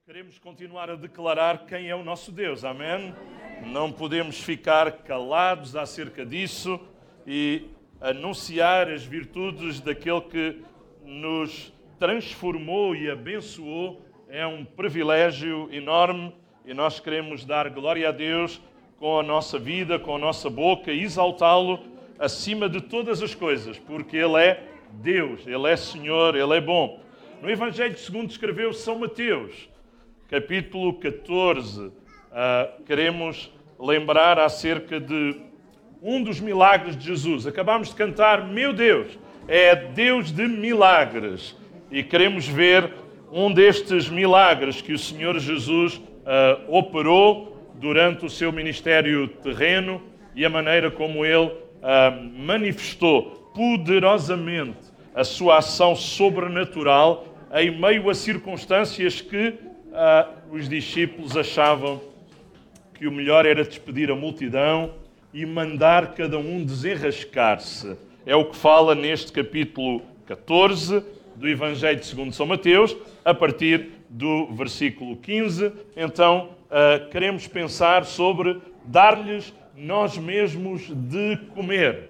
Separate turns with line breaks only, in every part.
Queremos continuar a declarar quem é o nosso Deus, amém? Não podemos ficar calados acerca disso e anunciar as virtudes daquele que nos transformou e abençoou. É um privilégio enorme e nós queremos dar glória a Deus com a nossa vida, com a nossa boca e exaltá-lo acima de todas as coisas, porque Ele é Deus, Ele é Senhor, Ele é bom. No Evangelho segundo escreveu São Mateus, capítulo 14, queremos lembrar acerca de um dos milagres de Jesus. Acabámos de cantar, meu Deus, é Deus de milagres. E queremos ver um destes milagres que o Senhor Jesus operou durante o seu ministério terreno e a maneira como Ele manifestou poderosamente a sua ação sobrenatural em meio a circunstâncias que os discípulos achavam que o melhor era despedir a multidão e mandar cada um desenrascar-se. É o que fala neste capítulo 14 do Evangelho segundo São Mateus, a partir do versículo 15. Então, queremos pensar sobre dar-lhes nós mesmos de comer.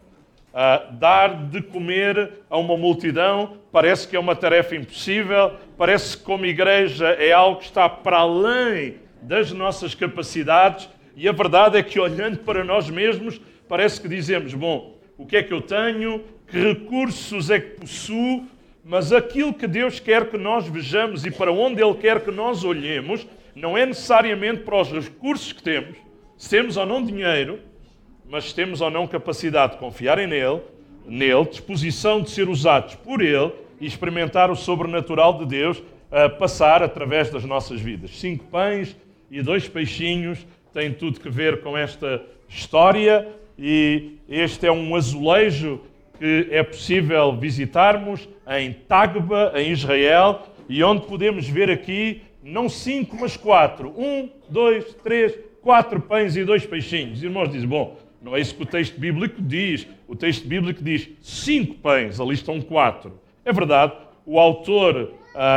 Dar de comer a uma multidão parece que é uma tarefa impossível, parece que como igreja é algo que está para além das nossas capacidades e a verdade é que olhando para nós mesmos parece que dizemos, bom, o que é que eu tenho, que recursos é que possuo, mas aquilo que Deus quer que nós vejamos e para onde Ele quer que nós olhemos não é necessariamente para os recursos que temos, se temos ou não dinheiro, mas temos ou não capacidade de confiar nele, disposição de ser usados por Ele e experimentar o sobrenatural de Deus a passar através das nossas vidas. 5 pães e 2 peixinhos têm tudo que ver com esta história e este é um azulejo que é possível visitarmos em Tagba, em Israel, e onde podemos ver aqui, não 5, mas 4. 1, 2, 3, 4 pães e 2 peixinhos. Os irmãos dizem, bom, não é isso que o texto bíblico diz. O texto bíblico diz 5 pães, ali estão 4. É verdade, o autor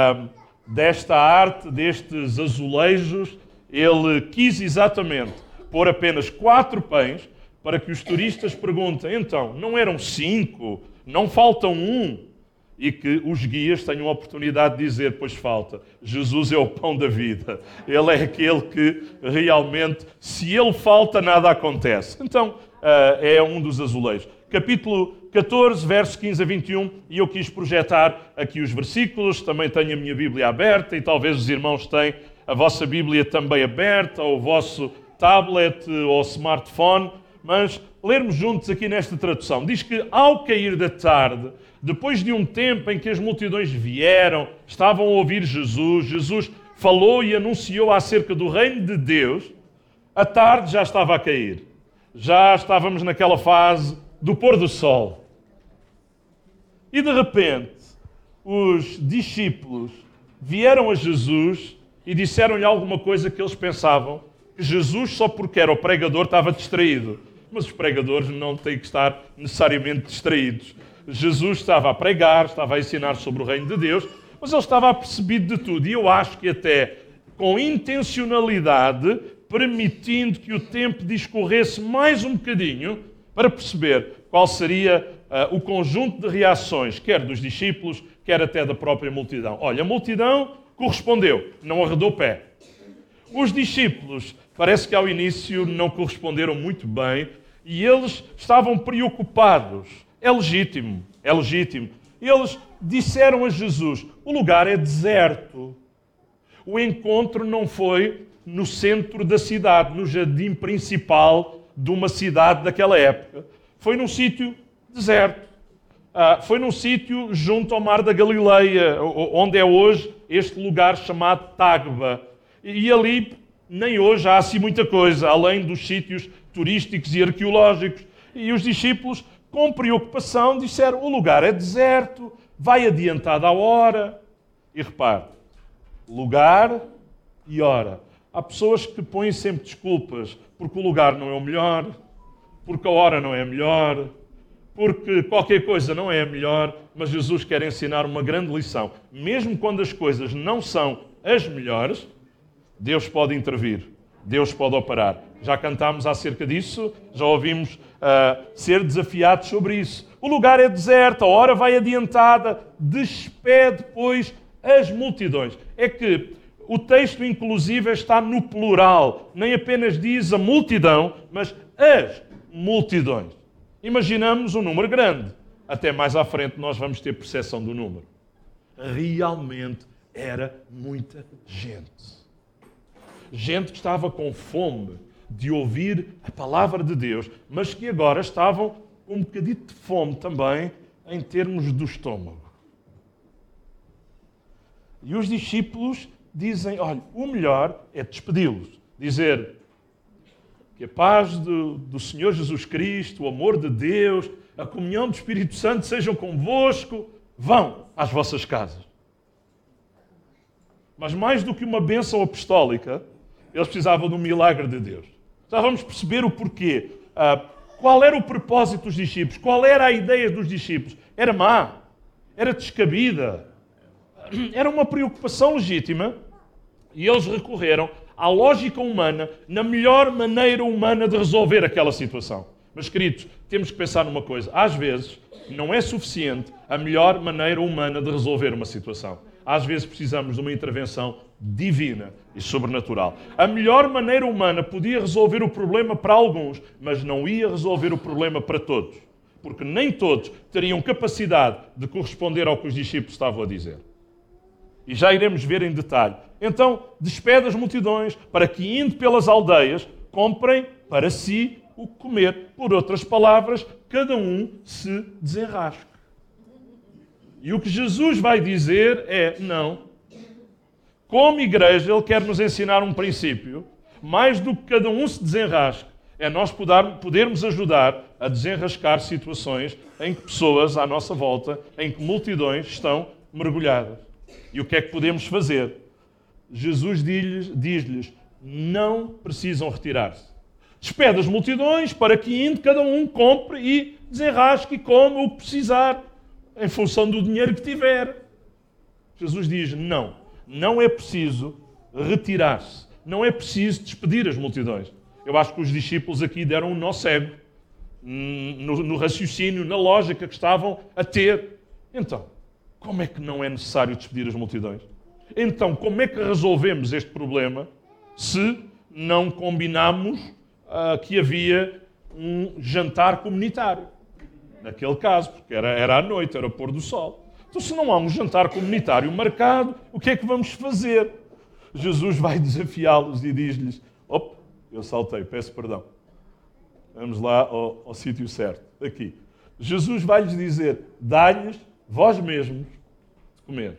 desta arte, destes azulejos, ele quis exatamente pôr apenas 4 pães para que os turistas perguntem, então, não eram 5? Não faltam 1? E que os guias tenham a oportunidade de dizer, pois falta, Jesus é o pão da vida. Ele é aquele que realmente, se ele falta, nada acontece. Então, é um dos azulejos. Capítulo 14, versos 15 a 21, e eu quis projetar aqui os versículos, também tenho a minha Bíblia aberta, e talvez os irmãos tenham a vossa Bíblia também aberta, ou o vosso tablet, ou smartphone, mas lermos juntos aqui nesta tradução. Diz que ao cair da tarde, depois de um tempo em que as multidões vieram, estavam a ouvir Jesus, Jesus falou e anunciou acerca do reino de Deus, a tarde já estava a cair. Já estávamos naquela fase do pôr do sol. E de repente, os discípulos vieram a Jesus e disseram-lhe alguma coisa que eles pensavam que Jesus, só porque era o pregador, estava distraído. Mas os pregadores não têm que estar necessariamente distraídos. Jesus estava a pregar, estava a ensinar sobre o reino de Deus, mas ele estava apercebido de tudo. E eu acho que até com intencionalidade, permitindo que o tempo discorresse mais um bocadinho para perceber qual seria o conjunto de reações, quer dos discípulos, quer até da própria multidão. Olha, a multidão correspondeu, não arredou o pé. Os discípulos, parece que ao início não corresponderam muito bem e eles estavam preocupados. É legítimo, é legítimo. Eles disseram a Jesus, o lugar é deserto. O encontro não foi no centro da cidade, no jardim principal de uma cidade daquela época. Foi num sítio deserto. Foi num sítio junto ao Mar da Galileia, onde é hoje este lugar chamado Tagba. E ali, nem hoje, há assim muita coisa, além dos sítios turísticos e arqueológicos. E os discípulos, com preocupação, disseram, o lugar é deserto, vai adiantado a hora. E repare, lugar e hora. Há pessoas que põem sempre desculpas, porque o lugar não é o melhor, porque a hora não é a melhor, porque qualquer coisa não é a melhor, mas Jesus quer ensinar uma grande lição. Mesmo quando as coisas não são as melhores, Deus pode intervir, Deus pode operar. Já cantámos acerca disso, já ouvimos ser desafiados sobre isso. O lugar é deserto, a hora vai adiantada, despede, pois, as multidões. É que o texto, inclusive, está no plural. Nem apenas diz a multidão, mas as multidões. Imaginamos um número grande. Até mais à frente nós vamos ter percepção do número. Realmente era muita gente. Gente que estava com fome de ouvir a palavra de Deus, mas que agora estavam com um bocadinho de fome também em termos do estômago. E os discípulos dizem, olha, o melhor é despedi-los. Dizer que a paz do Senhor Jesus Cristo, o amor de Deus, a comunhão do Espírito Santo sejam convosco, vão às vossas casas. Mas mais do que uma bênção apostólica, eles precisavam de um milagre de Deus. Já vamos perceber o porquê. Qual era o propósito dos discípulos? Qual era a ideia dos discípulos? Era má, era descabida, era uma preocupação legítima e eles recorreram à lógica humana na melhor maneira humana de resolver aquela situação. Mas, queridos, temos que pensar numa coisa. Às vezes, não é suficiente a melhor maneira humana de resolver uma situação. Às vezes precisamos de uma intervenção divina e sobrenatural. A melhor maneira humana podia resolver o problema para alguns, mas não ia resolver o problema para todos. Porque nem todos teriam capacidade de corresponder ao que os discípulos estavam a dizer. E já iremos ver em detalhe. Então, despede as multidões para que, indo pelas aldeias, comprem para si o que comer. Por outras palavras, cada um se desenrasque. E o que Jesus vai dizer é, não. Como igreja, Ele quer nos ensinar um princípio. Mais do que cada um se desenrasque, é nós podermos ajudar a desenrascar situações em que pessoas à nossa volta, em que multidões estão mergulhadas. E o que é que podemos fazer? Jesus diz-lhes, não precisam retirar-se. Despede as multidões para que indo cada um compre e desenrasque e coma o que precisar, em função do dinheiro que tiver. Jesus diz, não é preciso retirar-se. Não é preciso despedir as multidões. Eu acho que os discípulos aqui deram um nó cego no raciocínio, na lógica que estavam a ter. Então, como é que não é necessário despedir as multidões? Então, como é que resolvemos este problema se não combinamos que havia um jantar comunitário? Naquele caso, porque era à noite, era pôr do sol. Então, se não há um jantar comunitário marcado, o que é que vamos fazer? Jesus vai desafiá-los e diz-lhes, eu saltei, peço perdão. Vamos lá ao sítio certo. Aqui. Jesus vai-lhes dizer, dai-lhes vós mesmos de comer.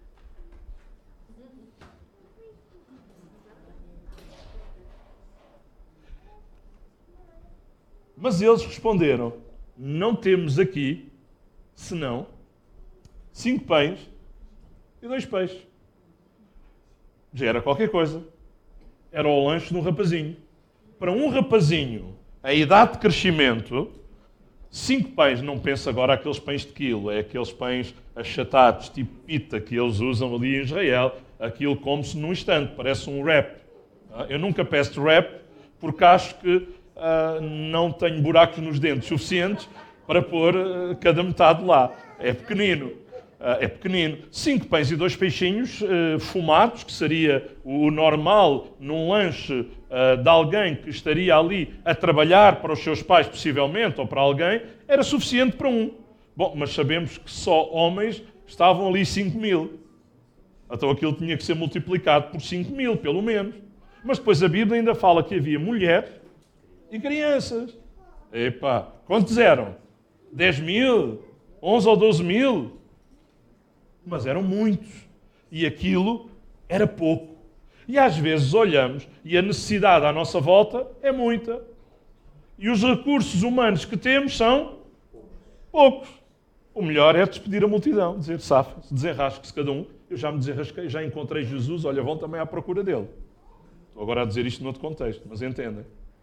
Mas eles responderam, não temos aqui, senão, 5 pães e 2 peixes. Já era qualquer coisa. Era o lanche de um rapazinho. Para um rapazinho, a idade de crescimento, 5 pães, não pensa agora aqueles pães de quilo, é aqueles pães achatados, tipo pita, que eles usam ali em Israel. Aquilo come-se num instante, parece um wrap. Eu nunca peço wrap, porque acho que não tenho buracos nos dentes suficientes para pôr cada metade lá. É pequenino. 5 pães e 2 peixinhos fumados, que seria o normal num lanche de alguém que estaria ali a trabalhar para os seus pais, possivelmente, ou para alguém, era suficiente para um. Bom, mas sabemos que só homens estavam ali 5.000. Então aquilo tinha que ser multiplicado por 5.000, pelo menos. Mas depois a Bíblia ainda fala que havia mulheres e crianças. Quantos eram? 10.000? 11 ou 12.000? Mas eram muitos. E aquilo era pouco. E às vezes olhamos e a necessidade à nossa volta é muita. E os recursos humanos que temos são poucos. O melhor é despedir a multidão, dizer, safa-se, desenrasque-se cada um. Eu já me desenrasquei, já encontrei Jesus, olha, vão também à procura dele. Estou agora a dizer isto noutro contexto, mas entendem.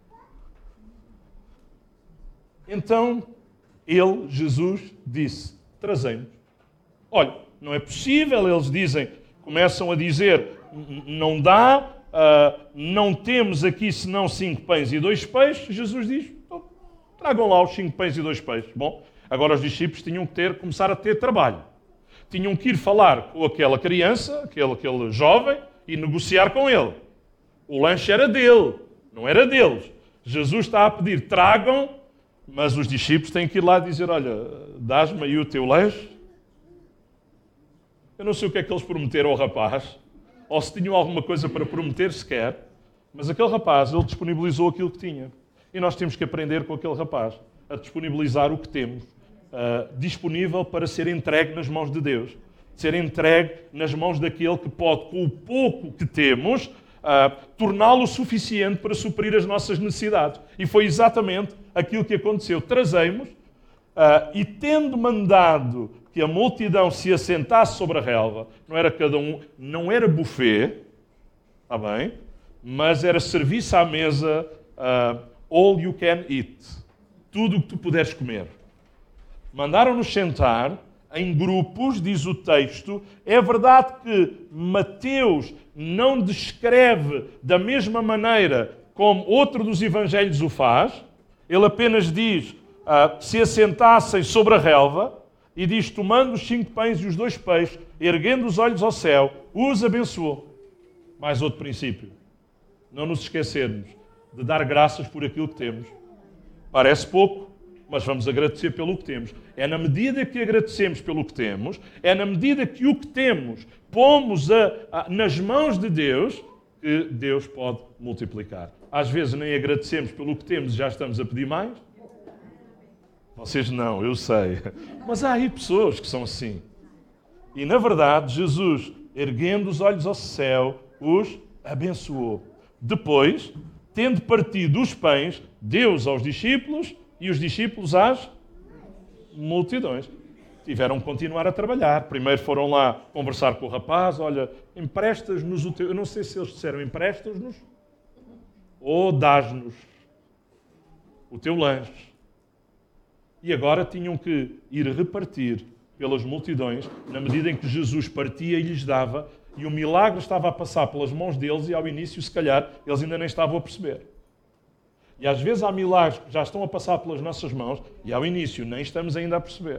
Então, Jesus, disse, trazei-nos. Olha, não é possível, eles começam a dizer não dá, não temos aqui senão 5 pães e 2 peixes. Jesus diz, então, tragam lá os 5 pães e 2 peixes. Bom, agora os discípulos tinham que começar a ter trabalho. Tinham que ir falar com aquela criança, aquele jovem, e negociar com ele. O lanche era dele, não era deles. Jesus está a pedir, tragam, mas os discípulos têm que ir lá dizer, olha, dás-me aí o teu lanche. Eu não sei o que é que eles prometeram ao rapaz, ou se tinham alguma coisa para prometer sequer, mas aquele rapaz, ele disponibilizou aquilo que tinha. E nós temos que aprender com aquele rapaz a disponibilizar o que temos, disponível para ser entregue nas mãos de Deus. Ser entregue nas mãos daquele que pode, com o pouco que temos, torná-lo suficiente para suprir as nossas necessidades. E foi exatamente aquilo que aconteceu. Trazemos, e tendo mandado que a multidão se assentasse sobre a relva, não era cada um, não era buffet, está bem, mas era serviço à mesa, all you can eat, tudo o que tu puderes comer. Mandaram-nos sentar em grupos, diz o texto. É verdade que Mateus não descreve da mesma maneira como outro dos evangelhos o faz. Ele apenas diz, se assentassem sobre a relva, e diz, tomando os 5 pães e os 2 peixes, erguendo os olhos ao céu, os abençoou. Mais outro princípio. Não nos esquecermos de dar graças por aquilo que temos. Parece pouco, mas vamos agradecer pelo que temos. É na medida que agradecemos pelo que temos, é na medida que o que temos pomos nas mãos de Deus, que Deus pode multiplicar. Às vezes nem agradecemos pelo que temos e já estamos a pedir mais. Vocês não, eu sei. Mas há aí pessoas que são assim. E na verdade, Jesus, erguendo os olhos ao céu, os abençoou. Depois, tendo partido os pães, deu-os aos discípulos e os discípulos às multidões. Tiveram que continuar a trabalhar. Primeiro foram lá conversar com o rapaz. Olha, emprestas-nos o teu... Eu não sei se eles disseram emprestas-nos ou dás-nos o teu lanche. E agora tinham que ir repartir pelas multidões, na medida em que Jesus partia e lhes dava, e o milagre estava a passar pelas mãos deles, e ao início, se calhar, eles ainda nem estavam a perceber. E às vezes há milagres que já estão a passar pelas nossas mãos, e ao início nem estamos ainda a perceber.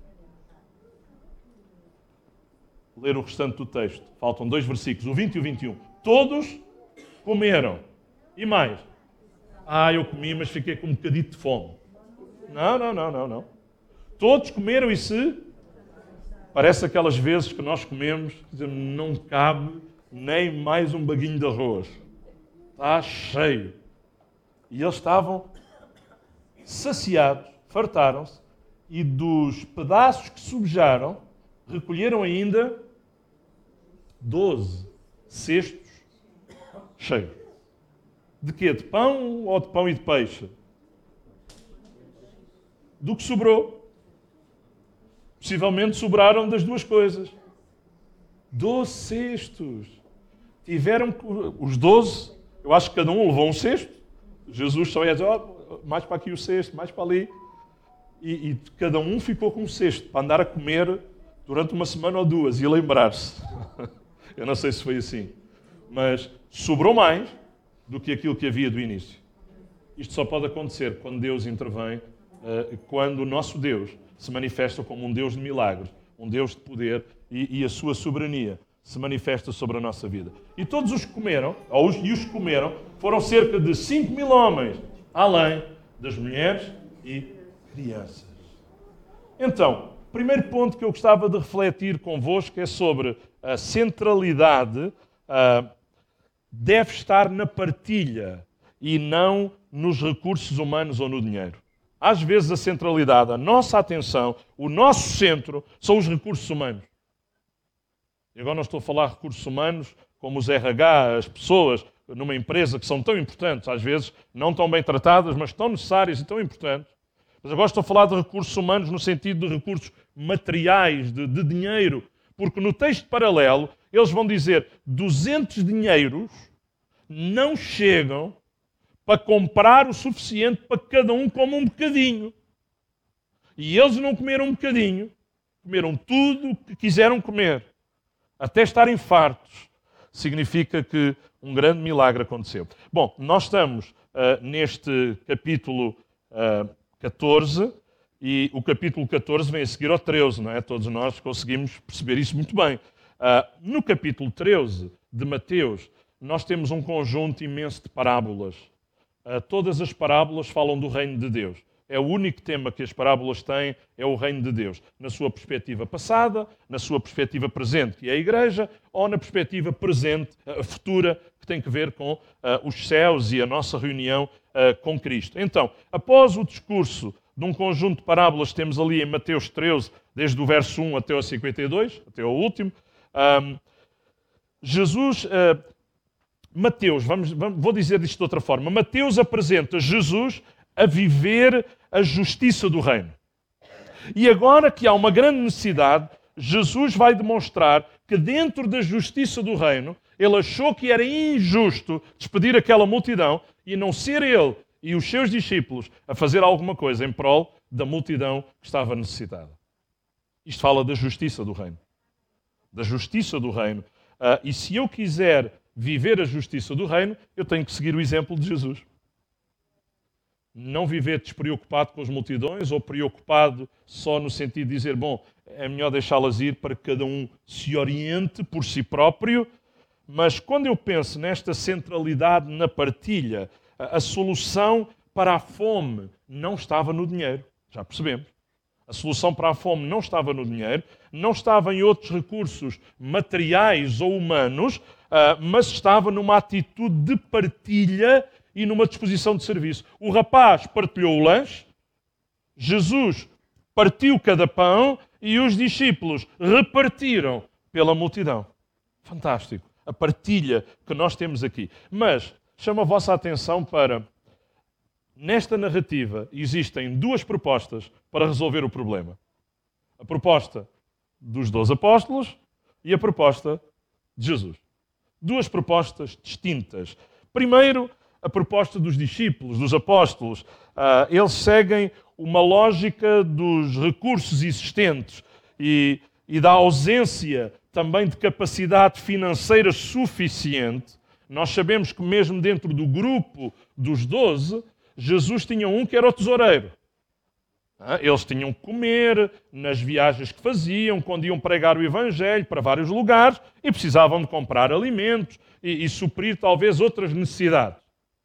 Ler o restante do texto. Faltam 2 versículos, o 20 e o 21. Todos comeram. E mais? Eu comi, mas fiquei com um bocadinho de fome. Não. Todos comeram e parece aquelas vezes que nós comemos, não cabe nem mais um baguinho de arroz. Está cheio. E eles estavam saciados, fartaram-se, e dos pedaços que sobejaram, recolheram ainda 12 cestos cheios. De quê? De pão ou de pão e de peixe? Do que sobrou. Possivelmente sobraram das duas coisas. 12 cestos. Tiveram os 12, eu acho que cada um levou um cesto. Jesus só ia dizer, mais para aqui o cesto, mais para ali. E cada um ficou com um cesto para andar a comer durante uma semana ou 2 e lembrar-se. Eu não sei se foi assim. Mas sobrou mais do que aquilo que havia do início. Isto só pode acontecer quando Deus intervém, quando o nosso Deus se manifesta como um Deus de milagres, um Deus de poder e a sua soberania se manifesta sobre a nossa vida. E todos os que comeram, os que comeram, foram cerca de 5.000 homens, além das mulheres e crianças. Então, o primeiro ponto que eu gostava de refletir convosco é sobre a centralidade deve estar na partilha e não nos recursos humanos ou no dinheiro. Às vezes a centralidade, a nossa atenção, o nosso centro são os recursos humanos. E agora não estou a falar de recursos humanos como os RH, as pessoas numa empresa que são tão importantes, às vezes não tão bem tratadas, mas tão necessárias e tão importantes. Mas agora estou a falar de recursos humanos no sentido de recursos materiais, de dinheiro. Porque no texto paralelo eles vão dizer 200 dinheiros não chegam para comprar o suficiente para que cada um coma um bocadinho. E eles não comeram um bocadinho, comeram tudo o que quiseram comer, até estarem fartos. significa que um grande milagre aconteceu. Bom, nós estamos neste capítulo 14, e o capítulo 14 vem a seguir ao 13, não é? Todos nós conseguimos perceber isso muito bem. No capítulo 13 de Mateus, nós temos um conjunto imenso de parábolas. Todas as parábolas falam do reino de Deus. É o único tema que as parábolas têm, é o reino de Deus. Na sua perspectiva passada, na sua perspectiva presente, que é a igreja, ou na perspectiva presente, futura, que tem que ver com os céus e a nossa reunião com Cristo. Então, após o discurso de um conjunto de parábolas, temos ali em Mateus 13, desde o verso 1 até o 52, até o último, Mateus, vou dizer isto de outra forma, Mateus apresenta Jesus a viver a justiça do reino. E agora que há uma grande necessidade, Jesus vai demonstrar que dentro da justiça do reino, ele achou que era injusto despedir aquela multidão e não ser ele e os seus discípulos a fazer alguma coisa em prol da multidão que estava necessitada. Isto fala da justiça do reino. Da justiça do reino. E se eu quiser viver a justiça do reino, eu tenho que seguir o exemplo de Jesus. Não viver despreocupado com as multidões ou preocupado só no sentido de dizer, bom, é melhor deixá-las ir para que cada um se oriente por si próprio. Mas quando eu penso nesta centralidade na partilha, a solução para a fome não estava no dinheiro. Já percebemos. A solução para a fome não estava no dinheiro, não estava em outros recursos materiais ou humanos, mas estava numa atitude de partilha e numa disposição de serviço. O rapaz partilhou o lanche, Jesus partiu cada pão e os discípulos repartiram pela multidão. Fantástico. A partilha que nós temos aqui. Mas chamo a vossa atenção para, nesta narrativa, existem duas propostas para resolver o problema. A proposta dos 12 apóstolos e a proposta de Jesus. Duas propostas distintas. Primeiro, a proposta dos discípulos, dos apóstolos. Eles seguem uma lógica dos recursos existentes e da ausência também de capacidade financeira suficiente. Nós sabemos que mesmo dentro do grupo dos 12, Jesus tinha um que era o tesoureiro. Eles tinham que comer nas viagens que faziam, quando iam pregar o Evangelho para vários lugares e precisavam de comprar alimentos e suprir talvez outras necessidades.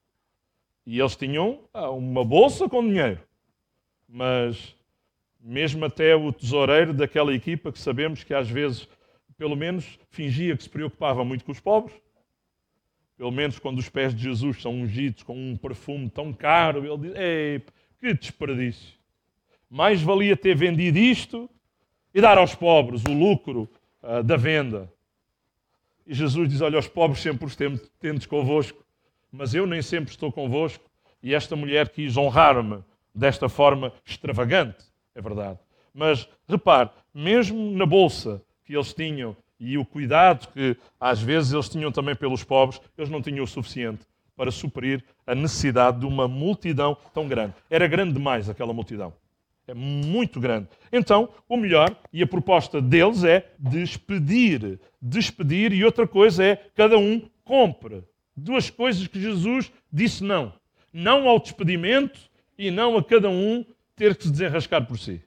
E eles tinham uma bolsa com dinheiro. Mas mesmo até o tesoureiro daquela equipa, que sabemos que às vezes, pelo menos, fingia que se preocupava muito com os pobres. Pelo menos quando os pés de Jesus são ungidos com um perfume tão caro, ele diz, ei, que desperdício. Mais valia ter vendido isto e dar aos pobres o lucro da venda. E Jesus diz, olha, os pobres sempre os tendes convosco, mas eu nem sempre estou convosco. E esta mulher quis honrar-me desta forma extravagante, é verdade. Mas, repare, mesmo na bolsa que eles tinham e o cuidado que às vezes eles tinham também pelos pobres, eles não tinham o suficiente para suprir a necessidade de uma multidão tão grande. Era grande demais aquela multidão. É muito grande. Então, o melhor, e a proposta deles é despedir. Despedir, e outra coisa é cada um compre. Duas coisas que Jesus disse não. Não ao despedimento e não a cada um ter que se desenrascar por si.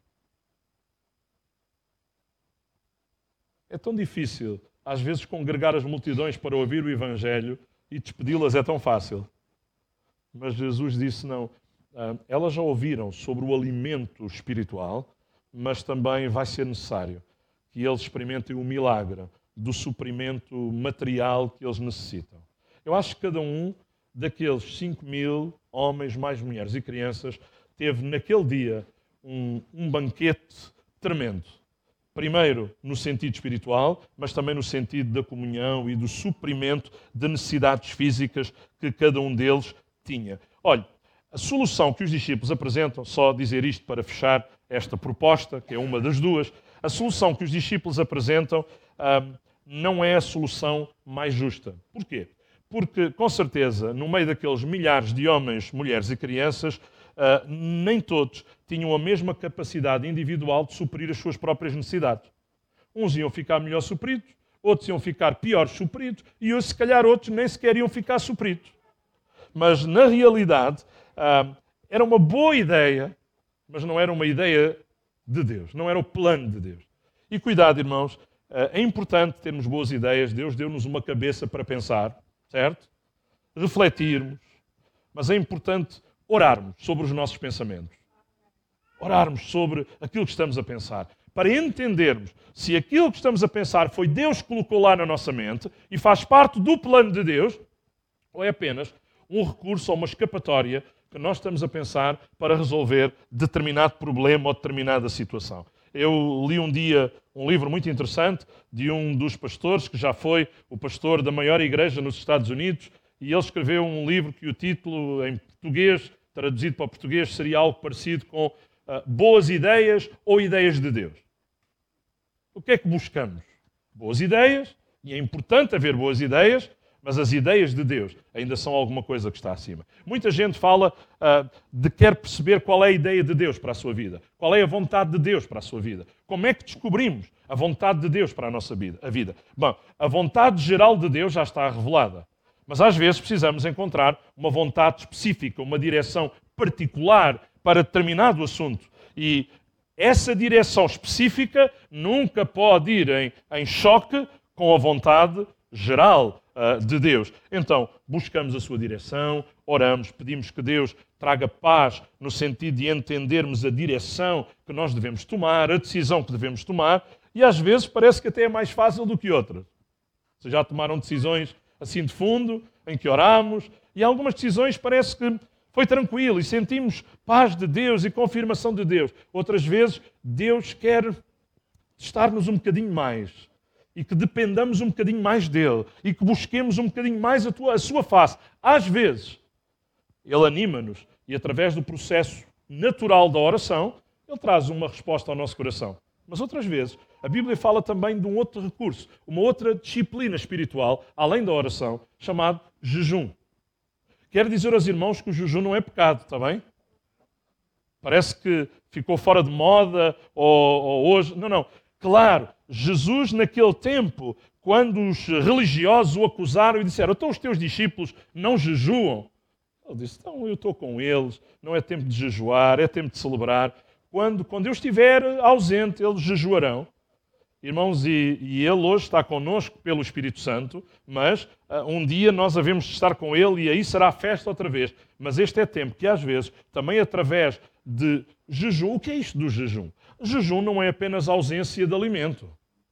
É tão difícil, às vezes, congregar as multidões para ouvir o Evangelho e despedi-las é tão fácil. Mas Jesus disse não. Elas já ouviram sobre o alimento espiritual, mas também vai ser necessário que eles experimentem o milagre do suprimento material que eles necessitam. Eu acho que cada um daqueles 5.000 homens, mais mulheres e crianças, teve naquele dia um banquete tremendo. Primeiro no sentido espiritual, mas também no sentido da comunhão e do suprimento de necessidades físicas que cada um deles tinha. Olha, a solução que os discípulos apresentam, só dizer isto para fechar esta proposta, que é uma das duas, a solução que os discípulos apresentam não é a solução mais justa. Porquê? Porque, com certeza, no meio daqueles milhares de homens, mulheres e crianças, nem todos tinham a mesma capacidade individual de suprir as suas próprias necessidades. Uns iam ficar melhor supridos, outros iam ficar pior supridos e se calhar outros nem sequer iam ficar supridos. Mas, na realidade, era uma boa ideia, mas não era uma ideia de Deus, não era o plano de Deus. E cuidado, irmãos, é importante termos boas ideias. Deus deu-nos uma cabeça para pensar, certo? Refletirmos, mas é importante orarmos sobre os nossos pensamentos. Orarmos sobre aquilo que estamos a pensar, para entendermos se aquilo que estamos a pensar foi Deus que colocou lá na nossa mente e faz parte do plano de Deus, ou é apenas um recurso ou uma escapatória que nós estamos a pensar para resolver determinado problema ou determinada situação. Eu li um dia um livro muito interessante de um dos pastores, que já foi o pastor da maior igreja nos Estados Unidos, e ele escreveu um livro que o título, em português, traduzido para o português, seria algo parecido com Boas Ideias ou Ideias de Deus. O que é que buscamos? Boas ideias, e é importante haver boas ideias, mas as ideias de Deus ainda são alguma coisa que está acima. Muita gente fala de quer perceber qual é a ideia de Deus para a sua vida, qual é a vontade de Deus para a sua vida. Como é que descobrimos a vontade de Deus para a nossa vida? Bom, a vontade geral de Deus já está revelada, mas às vezes precisamos encontrar uma vontade específica, uma direção particular para determinado assunto. E essa direção específica nunca pode ir em choque com a vontade geral de Deus. Então, buscamos a sua direção, oramos, pedimos que Deus traga paz no sentido de entendermos a direção que nós devemos tomar, a decisão que devemos tomar, e às vezes parece que até é mais fácil do que outras. Vocês já tomaram decisões assim de fundo, em que oramos, e algumas decisões parece que foi tranquilo e sentimos paz de Deus e confirmação de Deus. Outras vezes, Deus quer estar-nos um bocadinho mais e que dependamos um bocadinho mais dele e que busquemos um bocadinho mais a sua face. Às vezes, ele anima-nos e através do processo natural da oração, ele traz uma resposta ao nosso coração. Mas outras vezes, a Bíblia fala também de um outro recurso, uma outra disciplina espiritual, além da oração, chamado jejum. Quero dizer aos irmãos que o jejum não é pecado, está bem? Parece que ficou fora de moda ou hoje. Não. Claro, Jesus naquele tempo, quando os religiosos o acusaram e disseram: então os teus discípulos não jejuam? Ele disse: então eu estou com eles, não é tempo de jejuar, é tempo de celebrar. Quando eu estiver ausente, eles jejuarão. Irmãos, e Ele hoje está connosco pelo Espírito Santo, mas um dia nós havemos de estar com Ele e aí será a festa outra vez. Mas este é tempo que às vezes, também através de jejum, o que é isto do jejum? Jejum não é apenas ausência de alimento.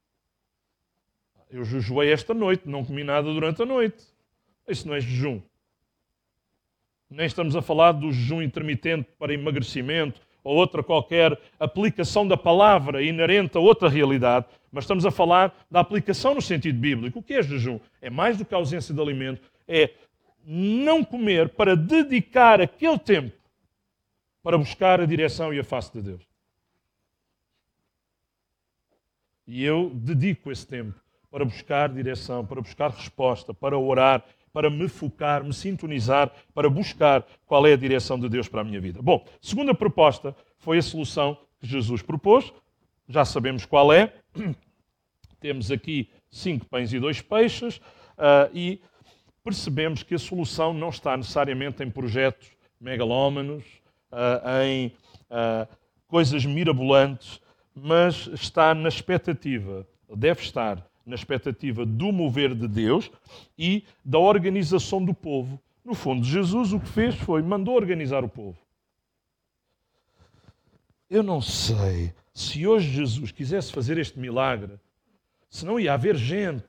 Eu jejuei esta noite, não comi nada durante a noite. Isso não é jejum. Nem estamos a falar do jejum intermitente para emagrecimento, ou outra qualquer aplicação da palavra inerente a outra realidade, mas estamos a falar da aplicação no sentido bíblico. O que é jejum? É mais do que a ausência de alimento, é não comer para dedicar aquele tempo para buscar a direção e a face de Deus. E eu dedico esse tempo para buscar direção, para buscar resposta, para orar, para me focar, me sintonizar, para buscar qual é a direção de Deus para a minha vida. Bom, segunda proposta foi a solução que Jesus propôs. Já sabemos qual é. Temos aqui 5 pães e 2 peixes e percebemos que a solução não está necessariamente em projetos megalómanos, em coisas mirabolantes, mas está na expectativa, deve estar na expectativa do mover de Deus e da organização do povo. No fundo, Jesus o que fez foi, mandou organizar o povo. Eu não sei se hoje Jesus quisesse fazer este milagre, se não ia haver gente.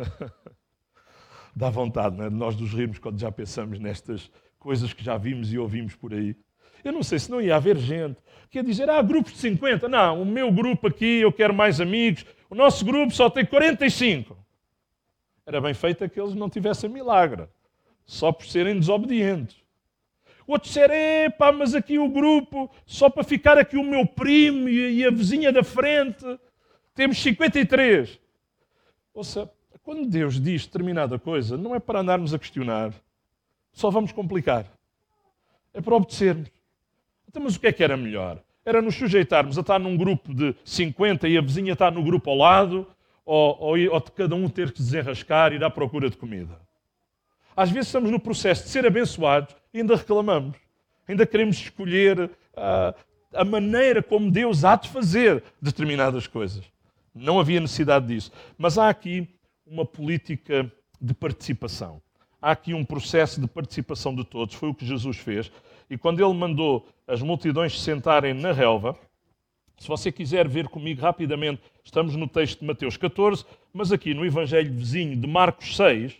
Dá vontade, não é? De nós nos rirmos quando já pensamos nestas coisas que já vimos e ouvimos por aí. Eu não sei se não ia haver gente. Quer dizer, grupos de 50. Não, o meu grupo aqui, eu quero mais amigos. O nosso grupo só tem 45. Era bem feito que eles não tivessem milagre. Só por serem desobedientes. Outros disseram, mas aqui o grupo, só para ficar aqui o meu primo e a vizinha da frente, temos 53. Ou seja, quando Deus diz determinada coisa, não é para andarmos a questionar. Só vamos complicar. É para obedecermos. Então, mas o que era melhor? Era nos sujeitarmos a estar num grupo de 50 e a vizinha estar no grupo ao lado? ou de cada um ter que se desenrascar e ir à procura de comida. Às vezes estamos no processo de ser abençoados e ainda reclamamos. Ainda queremos escolher a maneira como Deus há de fazer determinadas coisas. Não havia necessidade disso. Mas há aqui uma política de participação. Há aqui um processo de participação de todos. Foi o que Jesus fez. E quando ele mandou as multidões se sentarem na relva, se você quiser ver comigo rapidamente, estamos no texto de Mateus 14, mas aqui no Evangelho vizinho de Marcos 6,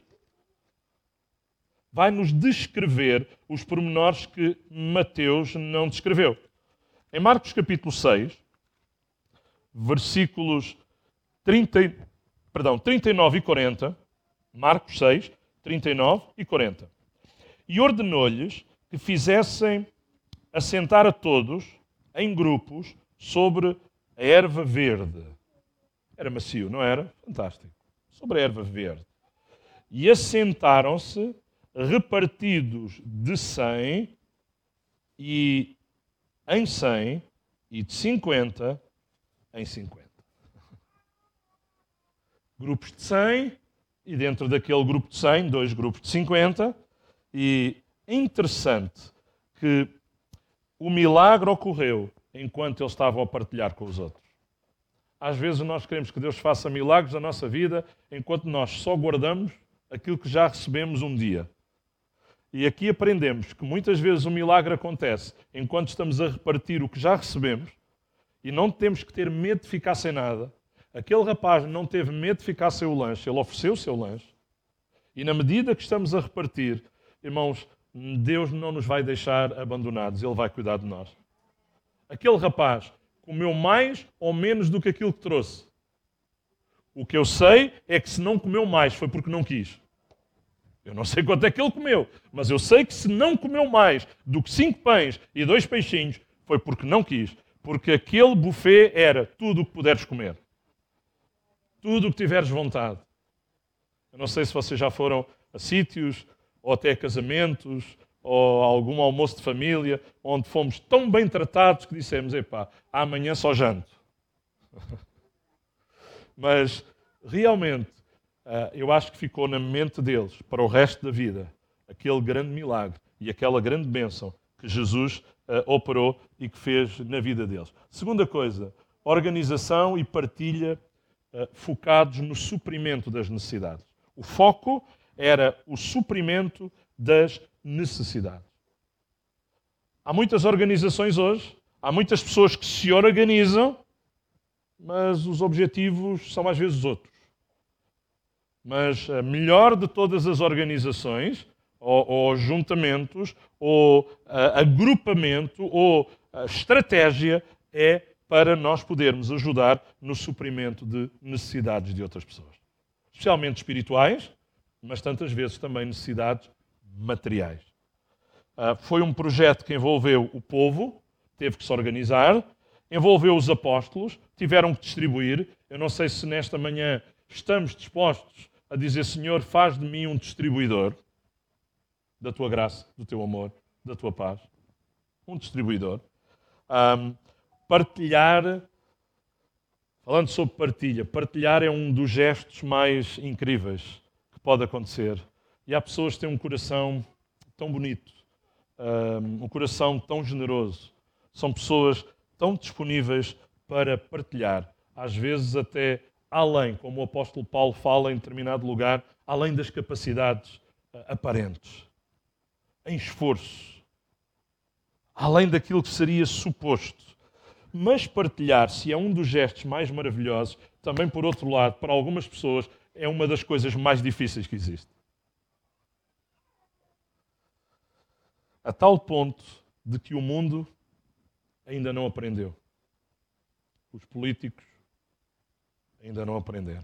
vai-nos descrever os pormenores que Mateus não descreveu. Em Marcos capítulo 6, versículos 39 e 40, Marcos 6, 39 e 40. E ordenou-lhes que fizessem assentar a todos em grupos sobre a erva verde. Era macio, não era? Fantástico. Sobre a erva verde. E assentaram-se repartidos de 100 e em 100 e de 50 em 50. Grupos de 100 e dentro daquele grupo de 100, 2 grupos de 50. E é interessante que o milagre ocorreu enquanto eles estavam a partilhar com os outros. Às vezes nós queremos que Deus faça milagres na nossa vida enquanto nós só guardamos aquilo que já recebemos um dia. E aqui aprendemos que muitas vezes o milagre acontece enquanto estamos a repartir o que já recebemos e não temos que ter medo de ficar sem nada. Aquele rapaz não teve medo de ficar sem o lanche, ele ofereceu o seu lanche. E na medida que estamos a repartir, irmãos, Deus não nos vai deixar abandonados, Ele vai cuidar de nós. Aquele rapaz comeu mais ou menos do que aquilo que trouxe. O que eu sei é que se não comeu mais foi porque não quis. Eu não sei quanto é que ele comeu, mas eu sei que se não comeu mais do que 5 pães e 2 peixinhos foi porque não quis. Porque aquele buffet era tudo o que puderes comer. Tudo o que tiveres vontade. Eu não sei se vocês já foram a sítios, ou até a casamentos, ou a algum almoço de família, onde fomos tão bem tratados que dissemos, epá, amanhã só janto. Mas, realmente, eu acho que ficou na mente deles, para o resto da vida, aquele grande milagre e aquela grande bênção que Jesus operou e que fez na vida deles. Segunda coisa, organização e partilha focados no suprimento das necessidades. O foco era o suprimento das necessidades. Há muitas organizações hoje, há muitas pessoas que se organizam, mas os objetivos são às vezes outros. Mas a melhor de todas as organizações, ou juntamentos, ou agrupamento, ou estratégia, é para nós podermos ajudar no suprimento de necessidades de outras pessoas. Especialmente espirituais, mas tantas vezes também necessidades materiais. Foi um projeto que envolveu o povo, teve que se organizar, envolveu os apóstolos, tiveram que distribuir. Eu não sei se nesta manhã estamos dispostos a dizer, Senhor, faz de mim um distribuidor da tua graça, do teu amor, da tua paz. Um distribuidor. Partilhar, falando sobre partilha, partilhar é um dos gestos mais incríveis que pode acontecer. E há pessoas que têm um coração tão bonito, um coração tão generoso. São pessoas tão disponíveis para partilhar. Às vezes até além, como o apóstolo Paulo fala em determinado lugar, além das capacidades aparentes. Em esforço. Além daquilo que seria suposto. Mas partilhar-se é um dos gestos mais maravilhosos. Também, por outro lado, para algumas pessoas, é uma das coisas mais difíceis que existe. A tal ponto de que o mundo ainda não aprendeu. Os políticos ainda não aprenderam.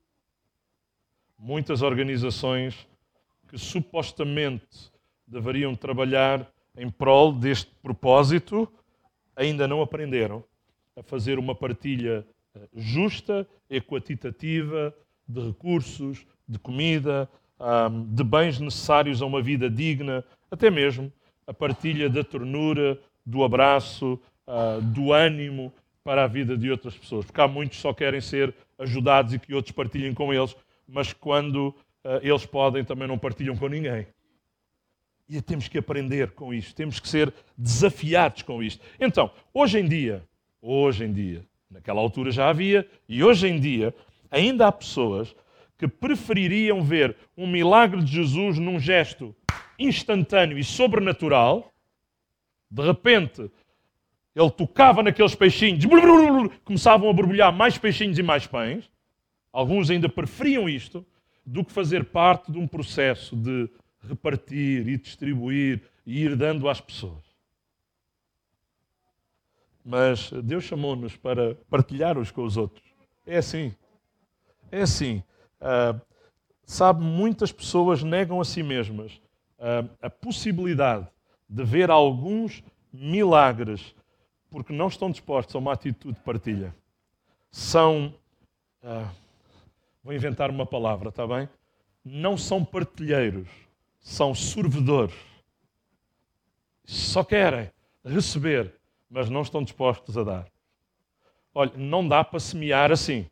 Muitas organizações que supostamente deveriam trabalhar em prol deste propósito ainda não aprenderam a fazer uma partilha justa, equitativa, de recursos, de comida, de bens necessários a uma vida digna, até mesmo a partilha da ternura, do abraço, do ânimo para a vida de outras pessoas. Porque há muitos que só querem ser ajudados e que outros partilhem com eles, mas quando eles podem, também não partilham com ninguém. E temos que aprender com isto, temos que ser desafiados com isto. Então, hoje em dia, naquela altura já havia, e hoje em dia ainda há pessoas que prefeririam ver um milagre de Jesus num gesto instantâneo e sobrenatural. De repente, ele tocava naqueles peixinhos, começavam a borbulhar mais peixinhos e mais pães. Alguns ainda preferiam isto do que fazer parte de um processo de repartir e distribuir e ir dando às pessoas. Mas Deus chamou-nos para partilhar uns com os outros. É assim. É assim. Sabe, muitas pessoas negam a si mesmas a possibilidade de ver alguns milagres porque não estão dispostos a uma atitude de partilha. São... vou inventar uma palavra, está bem? Não são partilheiros, são sorvedores. Só querem receber, mas não estão dispostos a dar. Olha, não dá para semear assim.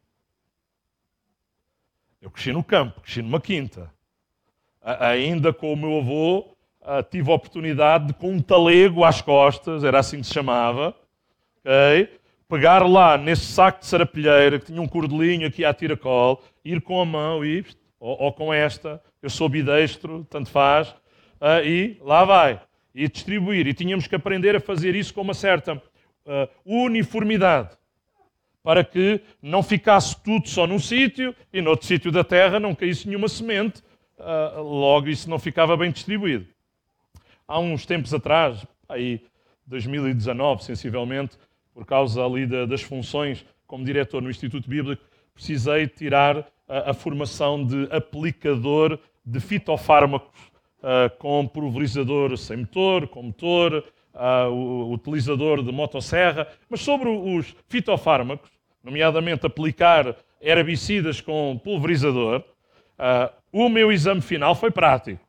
Eu cresci no campo, cresci numa quinta. Ainda com o meu avô, tive a oportunidade de, com um talego às costas, era assim que se chamava, okay? Pegar lá nesse saco de sarapilheira, que tinha um cordelinho aqui à tiracol, ir com a mão ou com esta, eu sou bidestro, tanto faz, e lá vai. E distribuir. E tínhamos que aprender a fazer isso com uma certa uniformidade, para que não ficasse tudo só num sítio e noutro sítio da terra não caísse nenhuma semente, logo isso não ficava bem distribuído. Há uns tempos atrás, aí 2019 sensivelmente, por causa ali das funções como diretor no Instituto Bíblico, precisei tirar a formação de aplicador de fitofármacos com pulverizador sem motor, com motor, o utilizador de motosserra, mas sobre os fitofármacos, nomeadamente aplicar herbicidas com pulverizador, o meu exame final foi prático.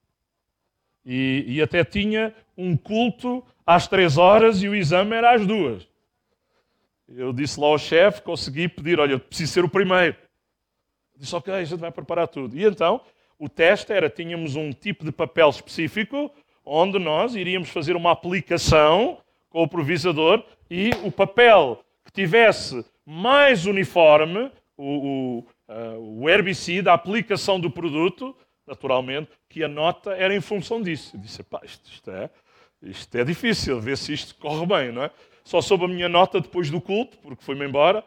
E até tinha um culto às 3 horas e o exame era às 2. Eu disse lá ao chefe, consegui pedir, olha, eu preciso ser o primeiro. Eu disse, ok, a gente vai preparar tudo. E então, o teste era, tínhamos um tipo de papel específico, onde nós iríamos fazer uma aplicação com o pulverizador e o papel que tivesse mais uniforme, o herbicida, a aplicação do produto, naturalmente, que a nota era em função disso. Eu disse, pá, isto é difícil, ver se isto corre bem, não é? Só soube a minha nota depois do culto, porque fui-me embora,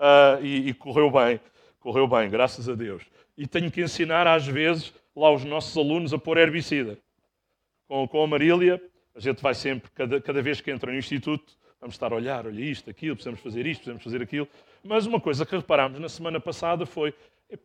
e correu bem, graças a Deus. E tenho que ensinar, às vezes, lá os nossos alunos a pôr herbicida. Com a Marília, a gente vai sempre, cada vez que entra no Instituto, vamos estar a olhar, olha isto, aquilo, precisamos fazer isto, precisamos fazer aquilo. Mas uma coisa que reparámos na semana passada foi,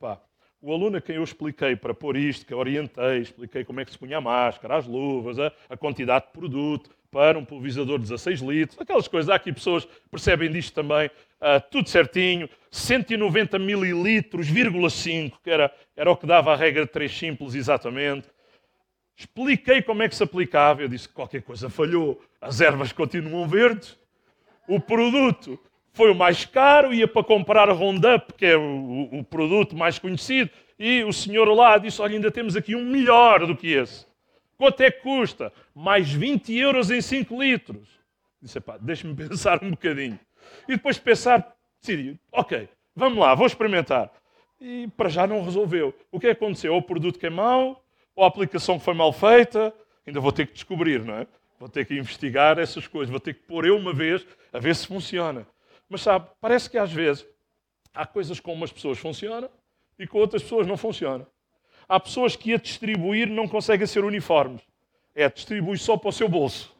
o aluno a quem eu expliquei para pôr isto, que eu orientei, expliquei como é que se punha a máscara, as luvas, a quantidade de produto, para um pulverizador de 16 litros, aquelas coisas. Há aqui pessoas que percebem disto também, tudo certinho, 190 mililitros, 0,5, que era o que dava a regra de 3 simples exatamente. Expliquei como é que se aplicava, eu disse que qualquer coisa falhou, as ervas continuam verdes, o produto foi o mais caro, ia para comprar a Roundup, que é o produto mais conhecido, e o senhor lá disse, olha, ainda temos aqui um melhor do que esse. Quanto é que custa? Mais 20 euros em 5 litros. Disse, deixa-me pensar um bocadinho. E depois de pensar, decidi, ok, vamos lá, vou experimentar. E para já não resolveu. O que aconteceu? Ou o produto que é mau, ou a aplicação que foi mal feita, ainda vou ter que descobrir, não é? Vou ter que investigar essas coisas, vou ter que pôr eu uma vez, a ver se funciona. Mas sabe, parece que às vezes há coisas com umas pessoas funcionam e com outras pessoas não funcionam. Há pessoas que a distribuir não conseguem ser uniformes. Distribui só para o seu bolso.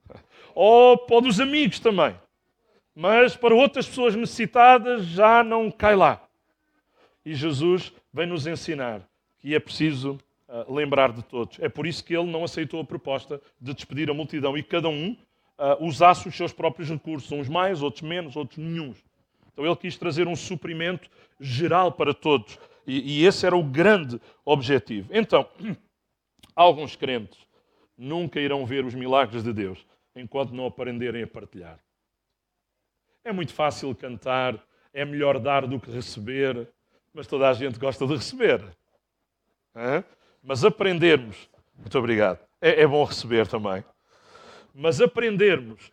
Ou para o dos amigos também. Mas para outras pessoas necessitadas já não cai lá. E Jesus vem nos ensinar que é preciso lembrar de todos. É por isso que ele não aceitou a proposta de despedir a multidão e cada um usasse os seus próprios recursos, uns mais, outros menos, outros nenhuns. Então ele quis trazer um suprimento geral para todos. E esse era o grande objetivo. Então, alguns crentes nunca irão ver os milagres de Deus enquanto não aprenderem a partilhar. É muito fácil cantar é melhor dar do que receber, mas toda a gente gosta de receber. Hã? Mas aprendermos, muito obrigado, é bom receber também, mas aprendermos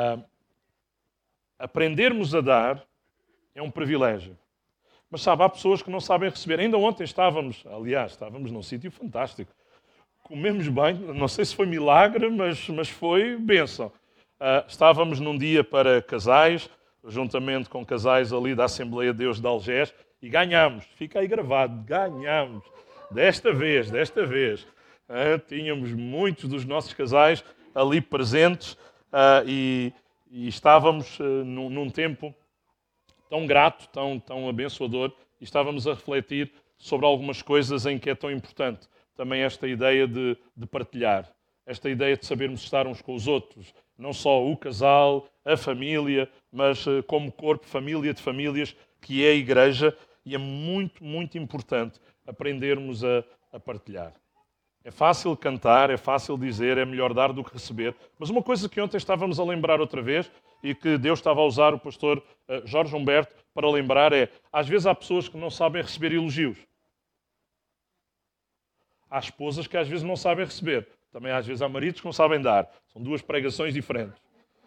a dar é um privilégio. Mas sabe, há pessoas que não sabem receber. Ainda ontem estávamos num sítio fantástico. Comemos bem, não sei se foi milagre, mas foi bênção. Estávamos num dia para casais, juntamente com casais ali da Assembleia de Deus de Algés, e ganhámos. Fica aí gravado, ganhámos. Desta vez. Tínhamos muitos dos nossos casais ali presentes e estávamos num tempo tão grato, tão abençoador, e estávamos a refletir sobre algumas coisas em que é tão importante também esta ideia de partilhar, esta ideia de sabermos estar uns com os outros, não só o casal, a família, mas como corpo, família de famílias, que é a igreja, e é muito, muito importante aprendermos a partilhar. É fácil cantar, é fácil dizer, é melhor dar do que receber, mas uma coisa que ontem estávamos a lembrar outra vez, e que Deus estava a usar o pastor Jorge Humberto para lembrar às vezes há pessoas que não sabem receber elogios. Há esposas que às vezes não sabem receber. Também às vezes há maridos que não sabem dar. São duas pregações diferentes.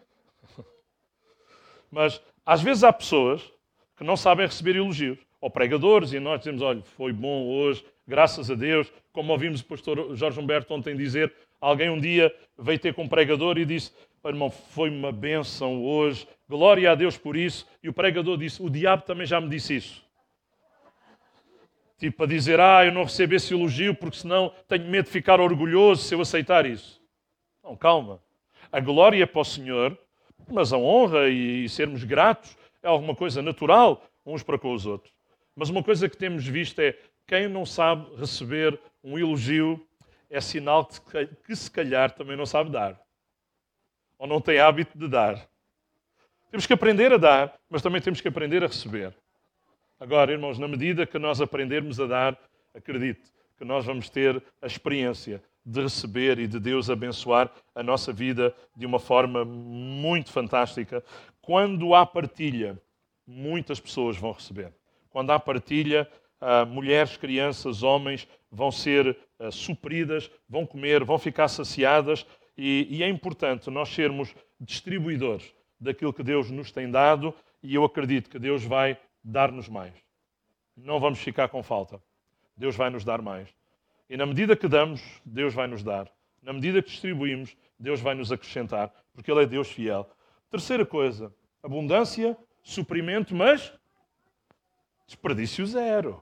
Mas às vezes há pessoas que não sabem receber elogios. Ou pregadores, e nós dizemos, olha, foi bom hoje, graças a Deus. Como ouvimos o pastor Jorge Humberto ontem dizer, alguém um dia veio ter com um pregador e disse, irmão, foi uma bênção hoje, glória a Deus por isso. E o pregador disse, o diabo também já me disse isso. Tipo, a dizer, eu não recebo esse elogio porque senão tenho medo de ficar orgulhoso se eu aceitar isso. Não, calma. A glória é para o Senhor, mas a honra e sermos gratos é alguma coisa natural uns para com os outros. Mas uma coisa que temos visto é, quem não sabe receber um elogio é sinal que se calhar também não sabe dar. Ou não tem hábito de dar. Temos que aprender a dar, mas também temos que aprender a receber. Agora, irmãos, na medida que nós aprendermos a dar, acredite que nós vamos ter a experiência de receber e de Deus abençoar a nossa vida de uma forma muito fantástica. Quando há partilha, muitas pessoas vão receber. Quando há partilha, mulheres, crianças, homens vão ser supridas, vão comer, vão ficar saciadas. E é importante nós sermos distribuidores daquilo que Deus nos tem dado, e eu acredito que Deus vai dar-nos mais. Não vamos ficar com falta. Deus vai nos dar mais. E na medida que damos, Deus vai nos dar. Na medida que distribuímos, Deus vai nos acrescentar, porque Ele é Deus fiel. Terceira coisa, abundância, suprimento, mas desperdício zero.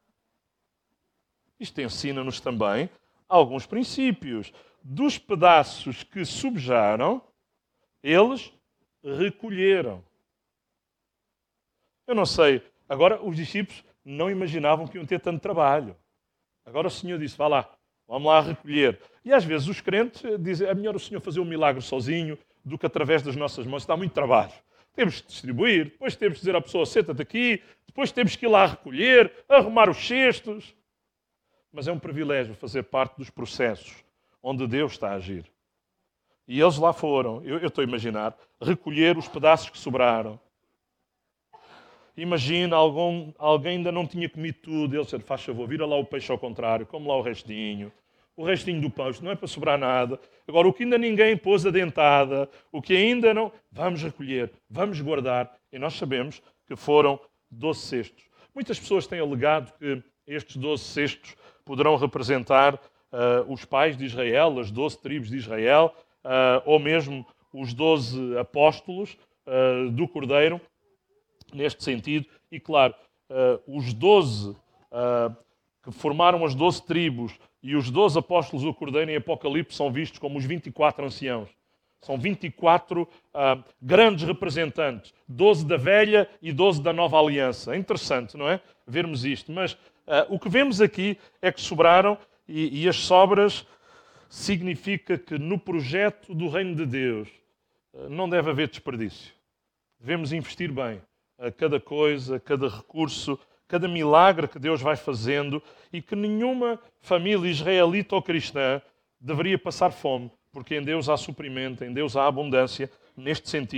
Isto ensina-nos também alguns princípios. Dos pedaços que sobejaram, eles recolheram. Eu não sei, agora os discípulos não imaginavam que iam ter tanto trabalho. Agora o Senhor disse, vá lá, vamos lá recolher. E às vezes os crentes dizem, é melhor o Senhor fazer um milagre sozinho do que através das nossas mãos. Dá muito trabalho. Temos que distribuir, depois temos que dizer à pessoa, senta-te aqui, depois temos que ir lá recolher, arrumar os cestos. Mas é um privilégio fazer parte dos processos onde Deus está a agir. E eles lá foram, eu estou a imaginar, recolher os pedaços que sobraram. Imagina, alguém ainda não tinha comido tudo, ele disse, faz favor, vira lá o peixe ao contrário, come lá o restinho do pão, isto não é para sobrar nada. Agora, o que ainda ninguém pôs a dentada, o que ainda não... Vamos recolher, vamos guardar. E nós sabemos que foram 12 cestos. Muitas pessoas têm alegado que estes 12 cestos poderão representar os pais de Israel, as 12 tribos de Israel, ou mesmo os 12 apóstolos do Cordeiro, neste sentido. E claro, os 12 que formaram as 12 tribos e os 12 apóstolos do Cordeiro em Apocalipse são vistos como os 24 anciãos. São 24 grandes representantes, 12 da velha e 12 da nova aliança. É interessante, não é? Vermos isto. Mas o que vemos aqui é que sobraram, e as sobras significa que no projeto do reino de Deus não deve haver desperdício. Devemos investir bem a cada coisa, cada recurso, cada milagre que Deus vai fazendo, e que nenhuma família israelita ou cristã deveria passar fome, porque em Deus há suprimento, em Deus há abundância, neste sentido.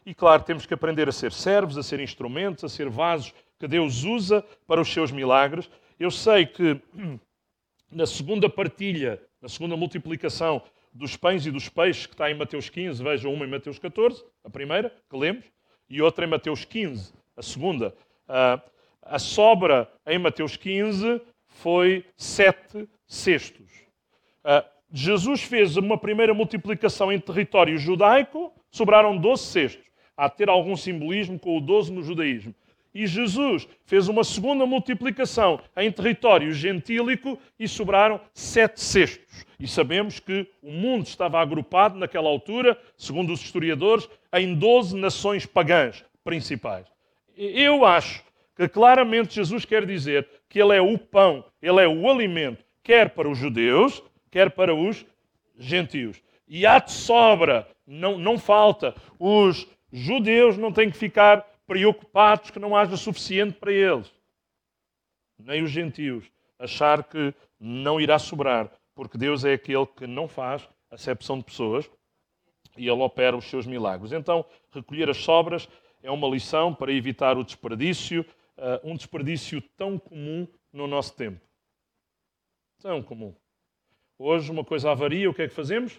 E claro, temos que aprender a ser servos, a ser instrumentos, a ser vasos que Deus usa para os seus milagres. Eu sei que na segunda partilha, na segunda multiplicação dos pães e dos peixes, que está em Mateus 15, vejam uma em Mateus 14, a primeira, que lemos, e outra em Mateus 15, a segunda. A sobra em Mateus 15 foi 7 cestos. Jesus fez uma primeira multiplicação em território judaico, sobraram 12 cestos. Há de ter algum simbolismo com o 12 no judaísmo. E Jesus fez uma segunda multiplicação em território gentílico e sobraram 7 cestos. E sabemos que o mundo estava agrupado naquela altura, segundo os historiadores, em 12 nações pagãs principais. Eu acho que claramente Jesus quer dizer que Ele é o pão, Ele é o alimento, quer para os judeus, quer para os gentios. E há de sobra, não falta. Os judeus não têm que ficar preocupados que não haja suficiente para eles. Nem os gentios. Achar que não irá sobrar. Porque Deus é aquele que não faz acepção de pessoas e Ele opera os seus milagres. Então, recolher as sobras é uma lição para evitar o desperdício, um desperdício tão comum no nosso tempo. Tão comum. Hoje uma coisa avaria, o que é que fazemos?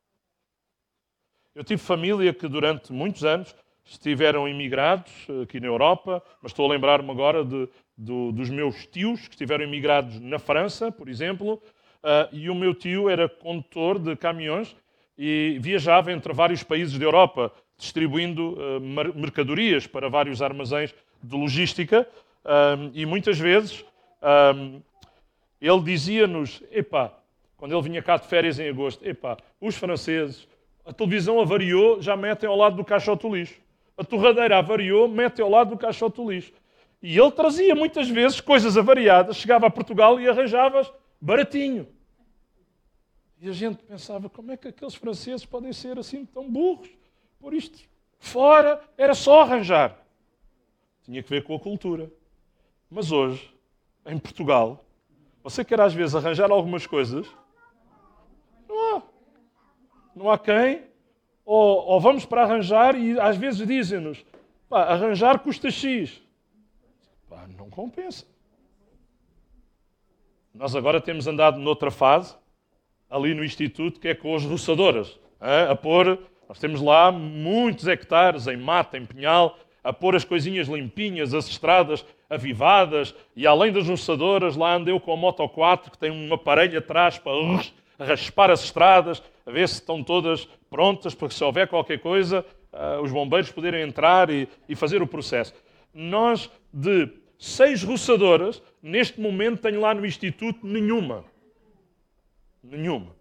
Eu tive família que durante muitos anos estiveram imigrados aqui na Europa, mas estou a lembrar-me agora dos meus tios que estiveram imigrados na França, por exemplo, e o meu tio era condutor de caminhões e viajava entre vários países da Europa, distribuindo mercadorias para vários armazéns de logística, e muitas vezes ele dizia-nos, quando ele vinha cá de férias em agosto, os franceses, a televisão avariou, já metem ao lado do caixote do lixo. A torradeira avariou, metem ao lado do caixote do lixo. E ele trazia muitas vezes coisas avariadas, chegava a Portugal e arranjava baratinho. E a gente pensava, como é que aqueles franceses podem ser assim tão burros? Por isto fora, era só arranjar. Tinha que ver com a cultura. Mas hoje, em Portugal, você quer às vezes arranjar algumas coisas, não há quem, ou vamos para arranjar e às vezes dizem-nos, arranjar custa X. Não compensa. Nós agora temos andado noutra fase, ali no Instituto, que é com as roçadoras, a pôr, nós temos lá muitos hectares em mata, em pinhal, a pôr as coisinhas limpinhas, as estradas avivadas, e além das roçadoras, lá ando eu com a Moto 4, que tem um aparelho atrás para raspar as estradas, a ver se estão todas prontas, para que se houver qualquer coisa, os bombeiros poderem entrar e fazer o processo. Nós, de 6 roçadoras, neste momento tenho lá no Instituto nenhuma. Nenhuma.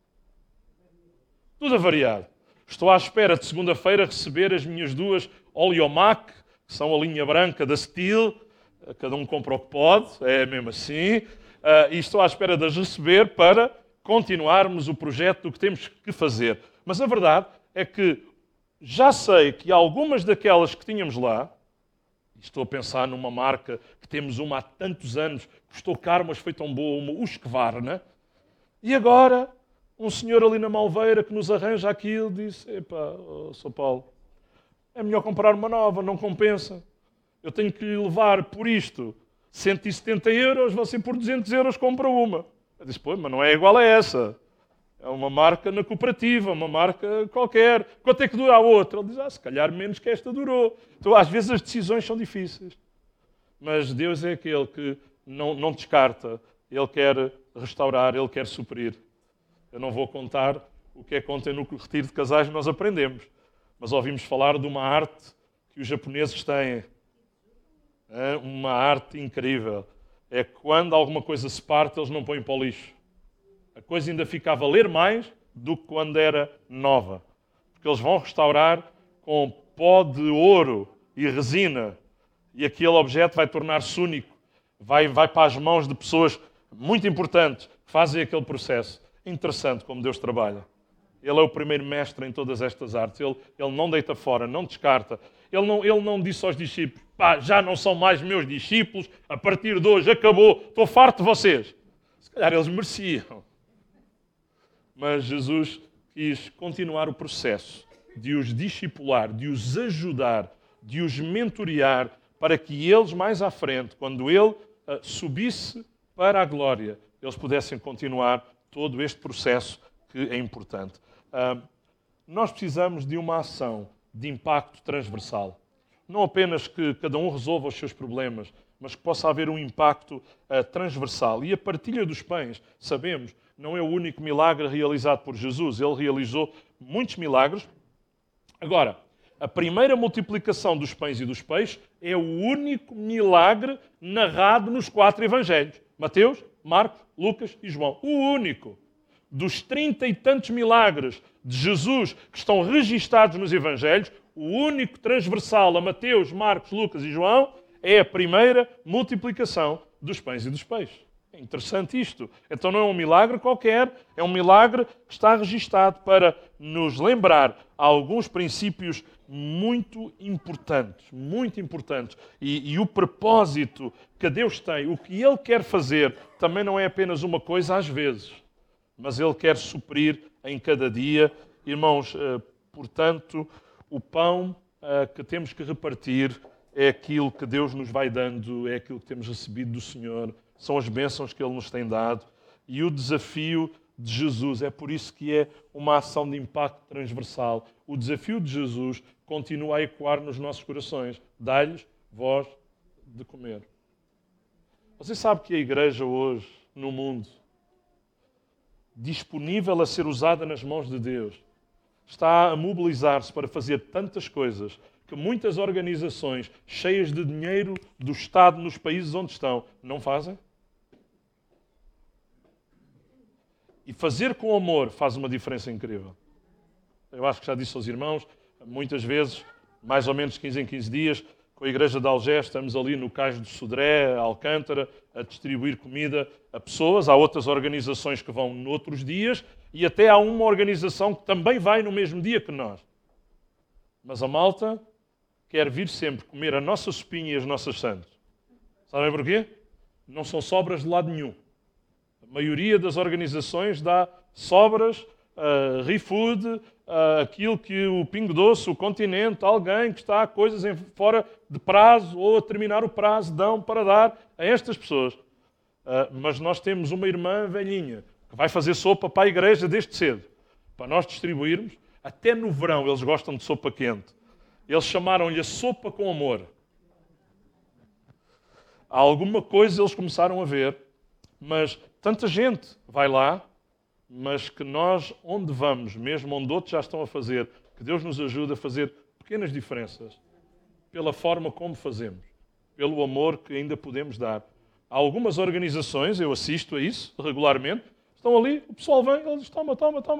Tudo avariado. Estou à espera de segunda-feira receber as minhas 2 Oleomac, que são a linha branca da Steel, cada um compra o que pode, é mesmo assim, e estou à espera de as receber para continuarmos o projeto do que temos que fazer. Mas a verdade é que já sei que algumas daquelas que tínhamos lá, estou a pensar numa marca que temos uma há tantos anos, custou caro, mas foi tão boa, uma Husqvarna, e agora um senhor ali na Malveira que nos arranja aquilo disse, Sr. Paulo, é melhor comprar uma nova, não compensa. Eu tenho que lhe levar por isto 170 euros, você por 200 euros compra uma. Eu disse, mas não é igual a essa. É uma marca na cooperativa, uma marca qualquer. Quanto é que dura a outra? Ele diz, se calhar menos que esta durou. Então, às vezes, as decisões são difíceis. Mas Deus é aquele que não descarta. Ele quer restaurar, Ele quer suprir. Eu não vou contar o que é que ontem no retiro de casais nós aprendemos. Mas ouvimos falar de uma arte que os japoneses têm. Uma arte incrível. É que quando alguma coisa se parte, eles não põem para o lixo. A coisa ainda fica a valer mais do que quando era nova. Porque eles vão restaurar com pó de ouro e resina. E aquele objeto vai tornar-se único. Vai para as mãos de pessoas muito importantes que fazem aquele processo. Interessante como Deus trabalha. Ele é o primeiro mestre em todas estas artes. Ele não deita fora, não descarta. Ele não disse aos discípulos, já não são mais meus discípulos, a partir de hoje acabou, estou farto de vocês. Se calhar eles mereciam. Mas Jesus quis continuar o processo de os discipular, de os ajudar, de os mentorear, para que eles, mais à frente, quando ele subisse para a glória, eles pudessem continuar todo este processo que é importante. Nós precisamos de uma ação de impacto transversal. Não apenas que cada um resolva os seus problemas, mas que possa haver um impacto transversal. E a partilha dos pães, sabemos, não é o único milagre realizado por Jesus. Ele realizou muitos milagres. Agora, a primeira multiplicação dos pães e dos peixes é o único milagre narrado nos 4 evangelhos. Mateus, Marcos, Lucas e João. O único. Dos 30 e tantos milagres de Jesus que estão registados nos evangelhos, o único transversal a Mateus, Marcos, Lucas e João é a primeira multiplicação dos pães e dos peixes. É interessante isto. Então não é um milagre qualquer, é um milagre que está registado para nos lembrar alguns princípios muito importantes, muito importantes. E o propósito que Deus tem, o que Ele quer fazer, também não é apenas uma coisa às vezes, mas Ele quer suprir em cada dia. Irmãos, portanto, o pão que temos que repartir é aquilo que Deus nos vai dando, é aquilo que temos recebido do Senhor, são as bênçãos que Ele nos tem dado. E o desafio de Jesus, é por isso que é uma ação de impacto transversal. O desafio de Jesus continua a ecoar nos nossos corações. Dai-lhes voz de comer. Você sabe que a igreja hoje, no mundo, disponível a ser usada nas mãos de Deus, está a mobilizar-se para fazer tantas coisas que muitas organizações cheias de dinheiro do Estado nos países onde estão não fazem? E fazer com amor faz uma diferença incrível. Eu acho que já disse aos irmãos, muitas vezes, mais ou menos 15 em 15 dias, com a Igreja de Algés, estamos ali no Cais do Sodré, Alcântara, a distribuir comida a pessoas. Há outras organizações que vão noutros dias e até há uma organização que também vai no mesmo dia que nós. Mas a malta quer vir sempre comer a nossa sopinha e as nossas sandes. Sabem porquê? Não são sobras de lado nenhum. A maioria das organizações dá sobras, ReFood, aquilo que o Pingo Doce, o Continente, alguém que está a coisas fora de prazo ou a terminar o prazo, dão para dar a estas pessoas. Mas nós temos uma irmã velhinha que vai fazer sopa para a igreja desde cedo, para nós distribuirmos. Até no verão eles gostam de sopa quente. Eles chamaram-lhe a sopa com amor. Há alguma coisa eles começaram a ver, mas tanta gente vai lá, mas que nós, onde vamos, mesmo onde outros já estão a fazer, que Deus nos ajude a fazer pequenas diferenças, pela forma como fazemos, pelo amor que ainda podemos dar. Há algumas organizações, eu assisto a isso regularmente, estão ali, o pessoal vem, eles toma.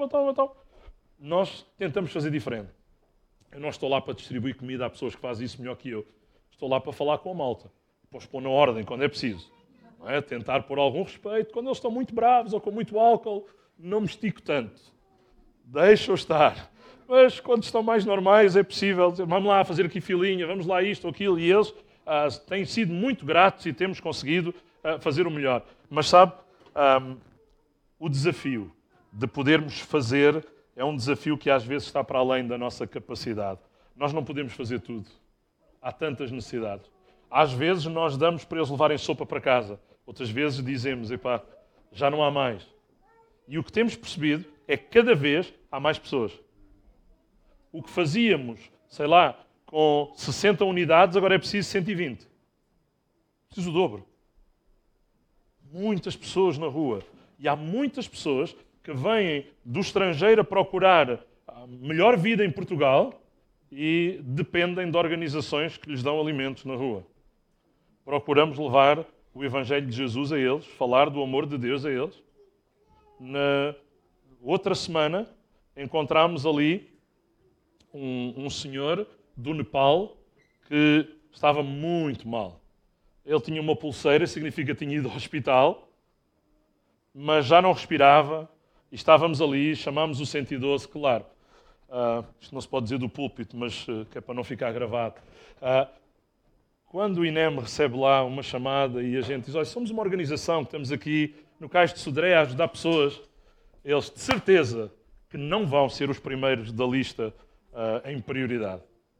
Nós tentamos fazer diferente. Eu não estou lá para distribuir comida a pessoas que fazem isso melhor que eu. Estou lá para falar com a malta, para os pôr na ordem quando é preciso. Não é? Tentar pôr algum respeito. Quando eles estão muito bravos ou com muito álcool, não me estico tanto. Deixa-os estar. Mas quando estão mais normais é possível dizer, vamos lá fazer aqui filinha, vamos lá isto ou aquilo. E eles têm sido muito gratos e temos conseguido fazer o melhor. Mas sabe, o desafio de podermos fazer é um desafio que às vezes está para além da nossa capacidade. Nós não podemos fazer tudo. Há tantas necessidades. Às vezes nós damos para eles levarem sopa para casa. Outras vezes dizemos, epá, já não há mais. E o que temos percebido é que cada vez há mais pessoas. O que fazíamos, sei lá, com 60 unidades, agora é preciso 120. Preciso o dobro. Muitas pessoas na rua. E há muitas pessoas que vêm do estrangeiro a procurar a melhor vida em Portugal e dependem de organizações que lhes dão alimentos na rua. Procuramos levar o Evangelho de Jesus a eles, falar do amor de Deus a eles. Na outra semana, encontramos ali um senhor do Nepal que estava muito mal. Ele tinha uma pulseira, significa que tinha ido ao hospital, mas já não respirava. E estávamos ali, chamámos o 112, claro. Isto não se pode dizer do púlpito, mas que é para não ficar gravado. Quando o INEM recebe lá uma chamada e a gente diz, olha, somos uma organização que estamos aqui no Cais de Sodré a ajudar pessoas, eles de certeza que não vão ser os primeiros da lista em prioridade.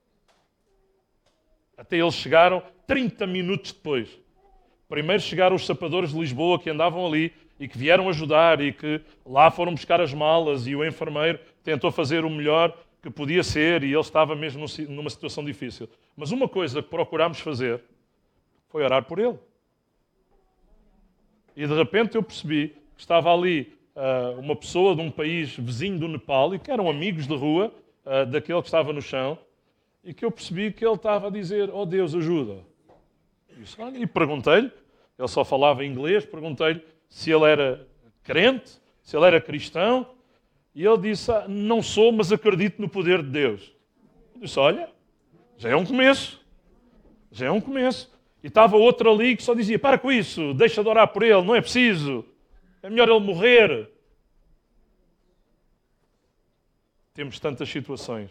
Até eles chegaram 30 minutos depois. Primeiro chegaram os sapadores de Lisboa que andavam ali e que vieram ajudar e que lá foram buscar as malas e o enfermeiro tentou fazer o melhor que podia ser e ele estava mesmo numa situação difícil. Mas uma coisa que procurámos fazer foi orar por ele. E de repente eu percebi que estava ali uma pessoa de um país vizinho do Nepal e que eram amigos de rua daquele que estava no chão e que eu percebi que ele estava a dizer: "Oh Deus, ajuda." E perguntei-lhe, ele só falava inglês, perguntei-lhe se ele era crente, se ele era cristão, e ele disse: "Não sou, mas acredito no poder de Deus." Eu disse: "Olha, já é um começo. Já é um começo." E estava outro ali que só dizia: "Para com isso, deixa de orar por ele, não é preciso. É melhor ele morrer." Temos tantas situações.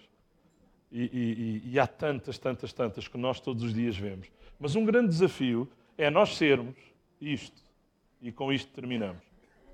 E há tantas que nós todos os dias vemos. Mas um grande desafio é nós sermos isto. E com isto terminamos.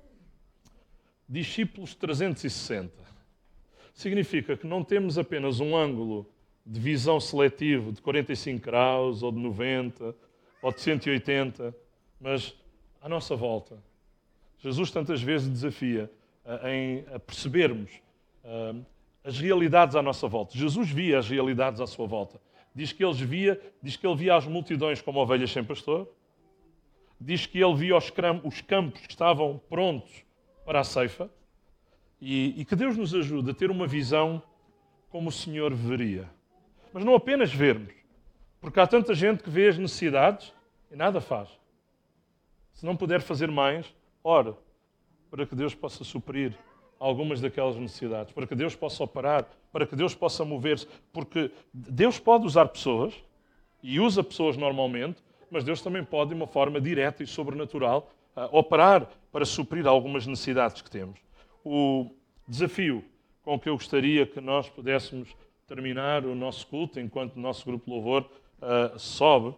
Discípulos 360. Significa que não temos apenas um ângulo de visão seletivo de 45 graus, ou de 90, ou de 180, mas à nossa volta. Jesus tantas vezes desafia a percebermos as realidades à nossa volta. Jesus via as realidades à sua volta. Diz que ele via as multidões como ovelhas sem pastor. Diz que ele via os campos que estavam prontos para a ceifa. E que Deus nos ajude a ter uma visão como o Senhor veria. Mas não apenas vermos. Porque há tanta gente que vê as necessidades e nada faz. Se não puder fazer mais, ore para que Deus possa suprir algumas daquelas necessidades, para que Deus possa operar, para que Deus possa mover-se, porque Deus pode usar pessoas, e usa pessoas normalmente, mas Deus também pode, de uma forma direta e sobrenatural, operar para suprir algumas necessidades que temos. O desafio com que eu gostaria que nós pudéssemos terminar o nosso culto, enquanto o nosso grupo de louvor sobe,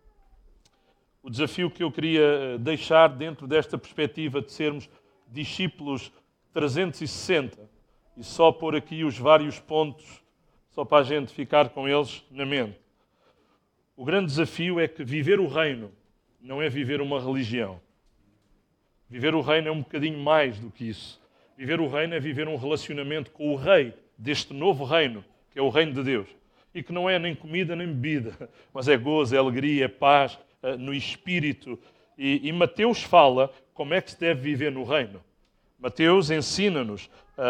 o desafio que eu queria deixar dentro desta perspectiva de sermos discípulos 360, e só pôr aqui os vários pontos, só para a gente ficar com eles na mente. O grande desafio é que viver o reino não é viver uma religião. Viver o reino é um bocadinho mais do que isso. Viver o reino é viver um relacionamento com o rei deste novo reino, que é o reino de Deus. E que não é nem comida nem bebida, mas é gozo, é alegria, é paz no espírito. E Mateus fala como é que se deve viver no reino. Mateus ensina-nos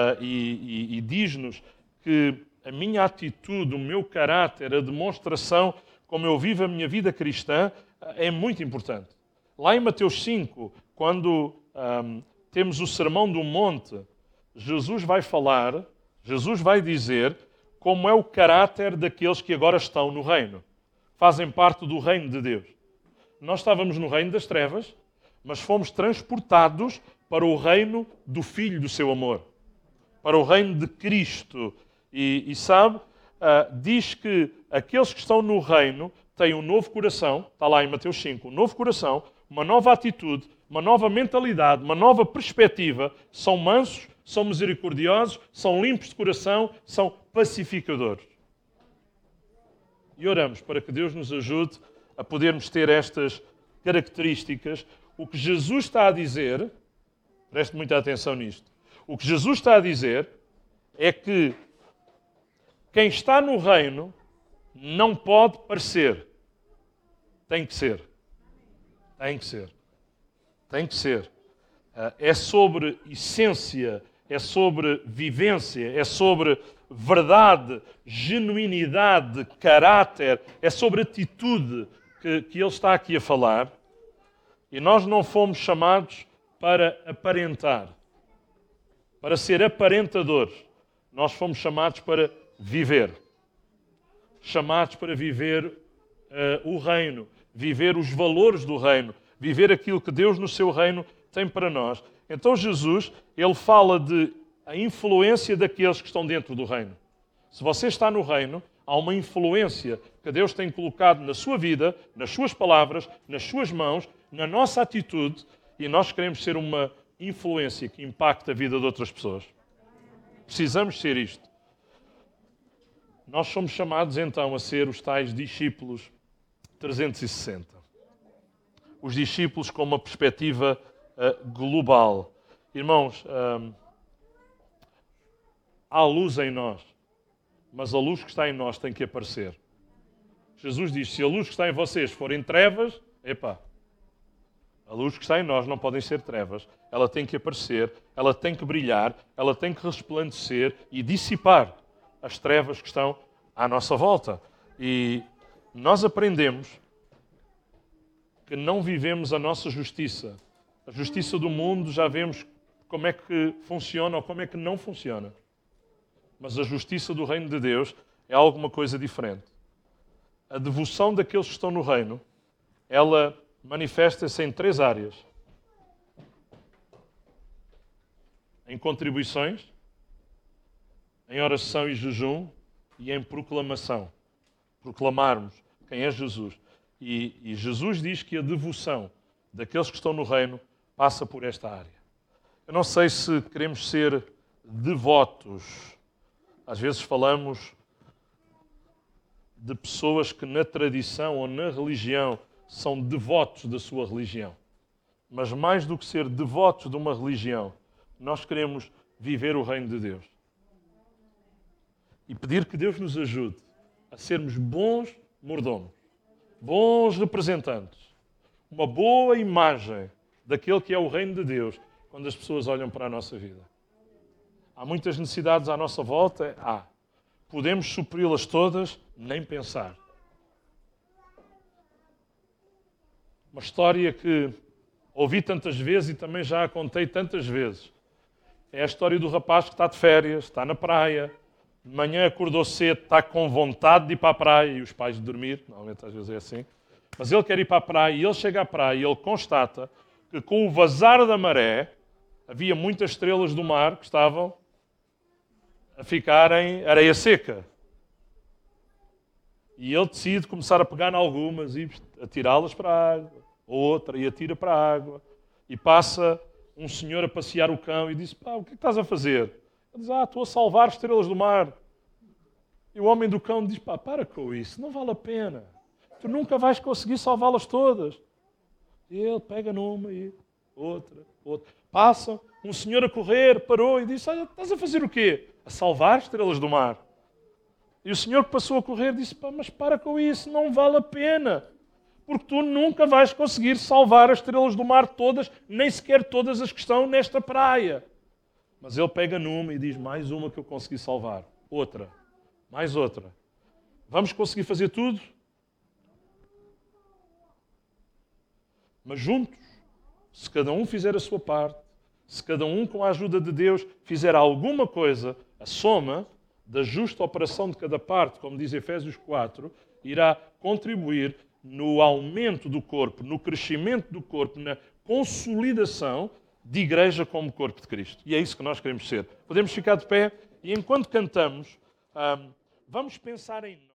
e diz-nos que a minha atitude, o meu caráter, a demonstração como eu vivo a minha vida cristã é muito importante. Lá em Mateus 5, quando temos o Sermão do Monte, Jesus vai falar, Jesus vai dizer como é o caráter daqueles que agora estão no reino. Fazem parte do reino de Deus. Nós estávamos no reino das trevas, mas fomos transportados para o reino do Filho do seu amor, para o reino de Cristo. E sabe, diz que aqueles que estão no reino têm um novo coração, está lá em Mateus 5, um novo coração, uma nova atitude, uma nova mentalidade, uma nova perspectiva, são mansos, são misericordiosos, são limpos de coração, são pacificadores. E oramos para que Deus nos ajude a podermos ter estas características. O que Jesus está a dizer, preste muita atenção nisto, o que Jesus está a dizer é que quem está no reino não pode parecer. Tem que ser. Tem que ser. Tem que ser. É sobre essência, é sobre vivência, é sobre verdade, genuinidade, caráter, é sobre atitude que ele está aqui a falar. E nós não fomos chamados para aparentar, para ser aparentadores. Nós fomos chamados para viver. Chamados para viver o reino, viver os valores do reino, viver aquilo que Deus no seu reino tem para nós. Então Jesus, ele fala de a influência daqueles que estão dentro do reino. Se você está no reino, há uma influência que Deus tem colocado na sua vida, nas suas palavras, nas suas mãos, na nossa atitude, e nós queremos ser uma influência que impacta a vida de outras pessoas. Precisamos ser isto. nós somos chamados então a ser os tais discípulos 360. Os discípulos com uma perspectiva global. Irmãos, há luz em nós, mas a luz que está em nós tem que aparecer. Jesus diz, se a luz que está em vocês forem trevas, a luz que está em nós não podem ser trevas. Ela tem que aparecer, ela tem que brilhar, ela tem que resplandecer e dissipar as trevas que estão à nossa volta. E nós aprendemos que não vivemos a nossa justiça. A justiça do mundo já vemos como é que funciona ou como é que não funciona. Mas a justiça do reino de Deus é alguma coisa diferente. A devoção daqueles que estão no reino, ela manifesta-se em 3 áreas. Em contribuições, em oração e jejum e em proclamação. Proclamarmos quem é Jesus. E Jesus diz que a devoção daqueles que estão no reino passa por esta área. Eu não sei se queremos ser devotos. Às vezes falamos de pessoas que na tradição ou na religião são devotos da sua religião. Mas mais do que ser devotos de uma religião, nós queremos viver o reino de Deus. E pedir que Deus nos ajude a sermos bons mordomos, bons representantes, uma boa imagem daquele que é o reino de Deus quando as pessoas olham para a nossa vida. Há muitas necessidades à nossa volta? Há. Podemos supri-las todas? Nem pensar. Uma história que ouvi tantas vezes e também já a contei tantas vezes. É a história do rapaz que está de férias, está na praia, de manhã acordou cedo, está com vontade de ir para a praia e os pais de dormir, normalmente às vezes é assim, mas ele quer ir para a praia e ele chega à praia e ele constata que com o vazar da maré havia muitas estrelas do mar que estavam a ficar em areia seca. E ele decide começar a pegar em algumas e atirá-las para a água, outra e atira para a água. E passa um senhor a passear o cão e diz, o que é que estás a fazer? Ele diz, estou a salvar estrelas do mar. E o homem do cão diz, para com isso, não vale a pena. Tu nunca vais conseguir salvá-las todas. E ele pega numa e outra. Passa um senhor a correr, parou e disse, estás a fazer o quê? A salvar estrelas do mar. E o senhor que passou a correr disse, mas para com isso, não vale a pena. Porque tu nunca vais conseguir salvar as estrelas do mar todas, nem sequer todas as que estão nesta praia. Mas ele pega numa e diz, mais uma que eu consegui salvar. Outra. Mais outra. Vamos conseguir fazer tudo? Mas juntos, se cada um fizer a sua parte, se cada um com a ajuda de Deus fizer alguma coisa, a soma da justa operação de cada parte, como diz Efésios 4, irá contribuir no aumento do corpo, no crescimento do corpo, na consolidação de igreja como corpo de Cristo. E é isso que nós queremos ser. Podemos ficar de pé e enquanto cantamos, vamos pensar em nós.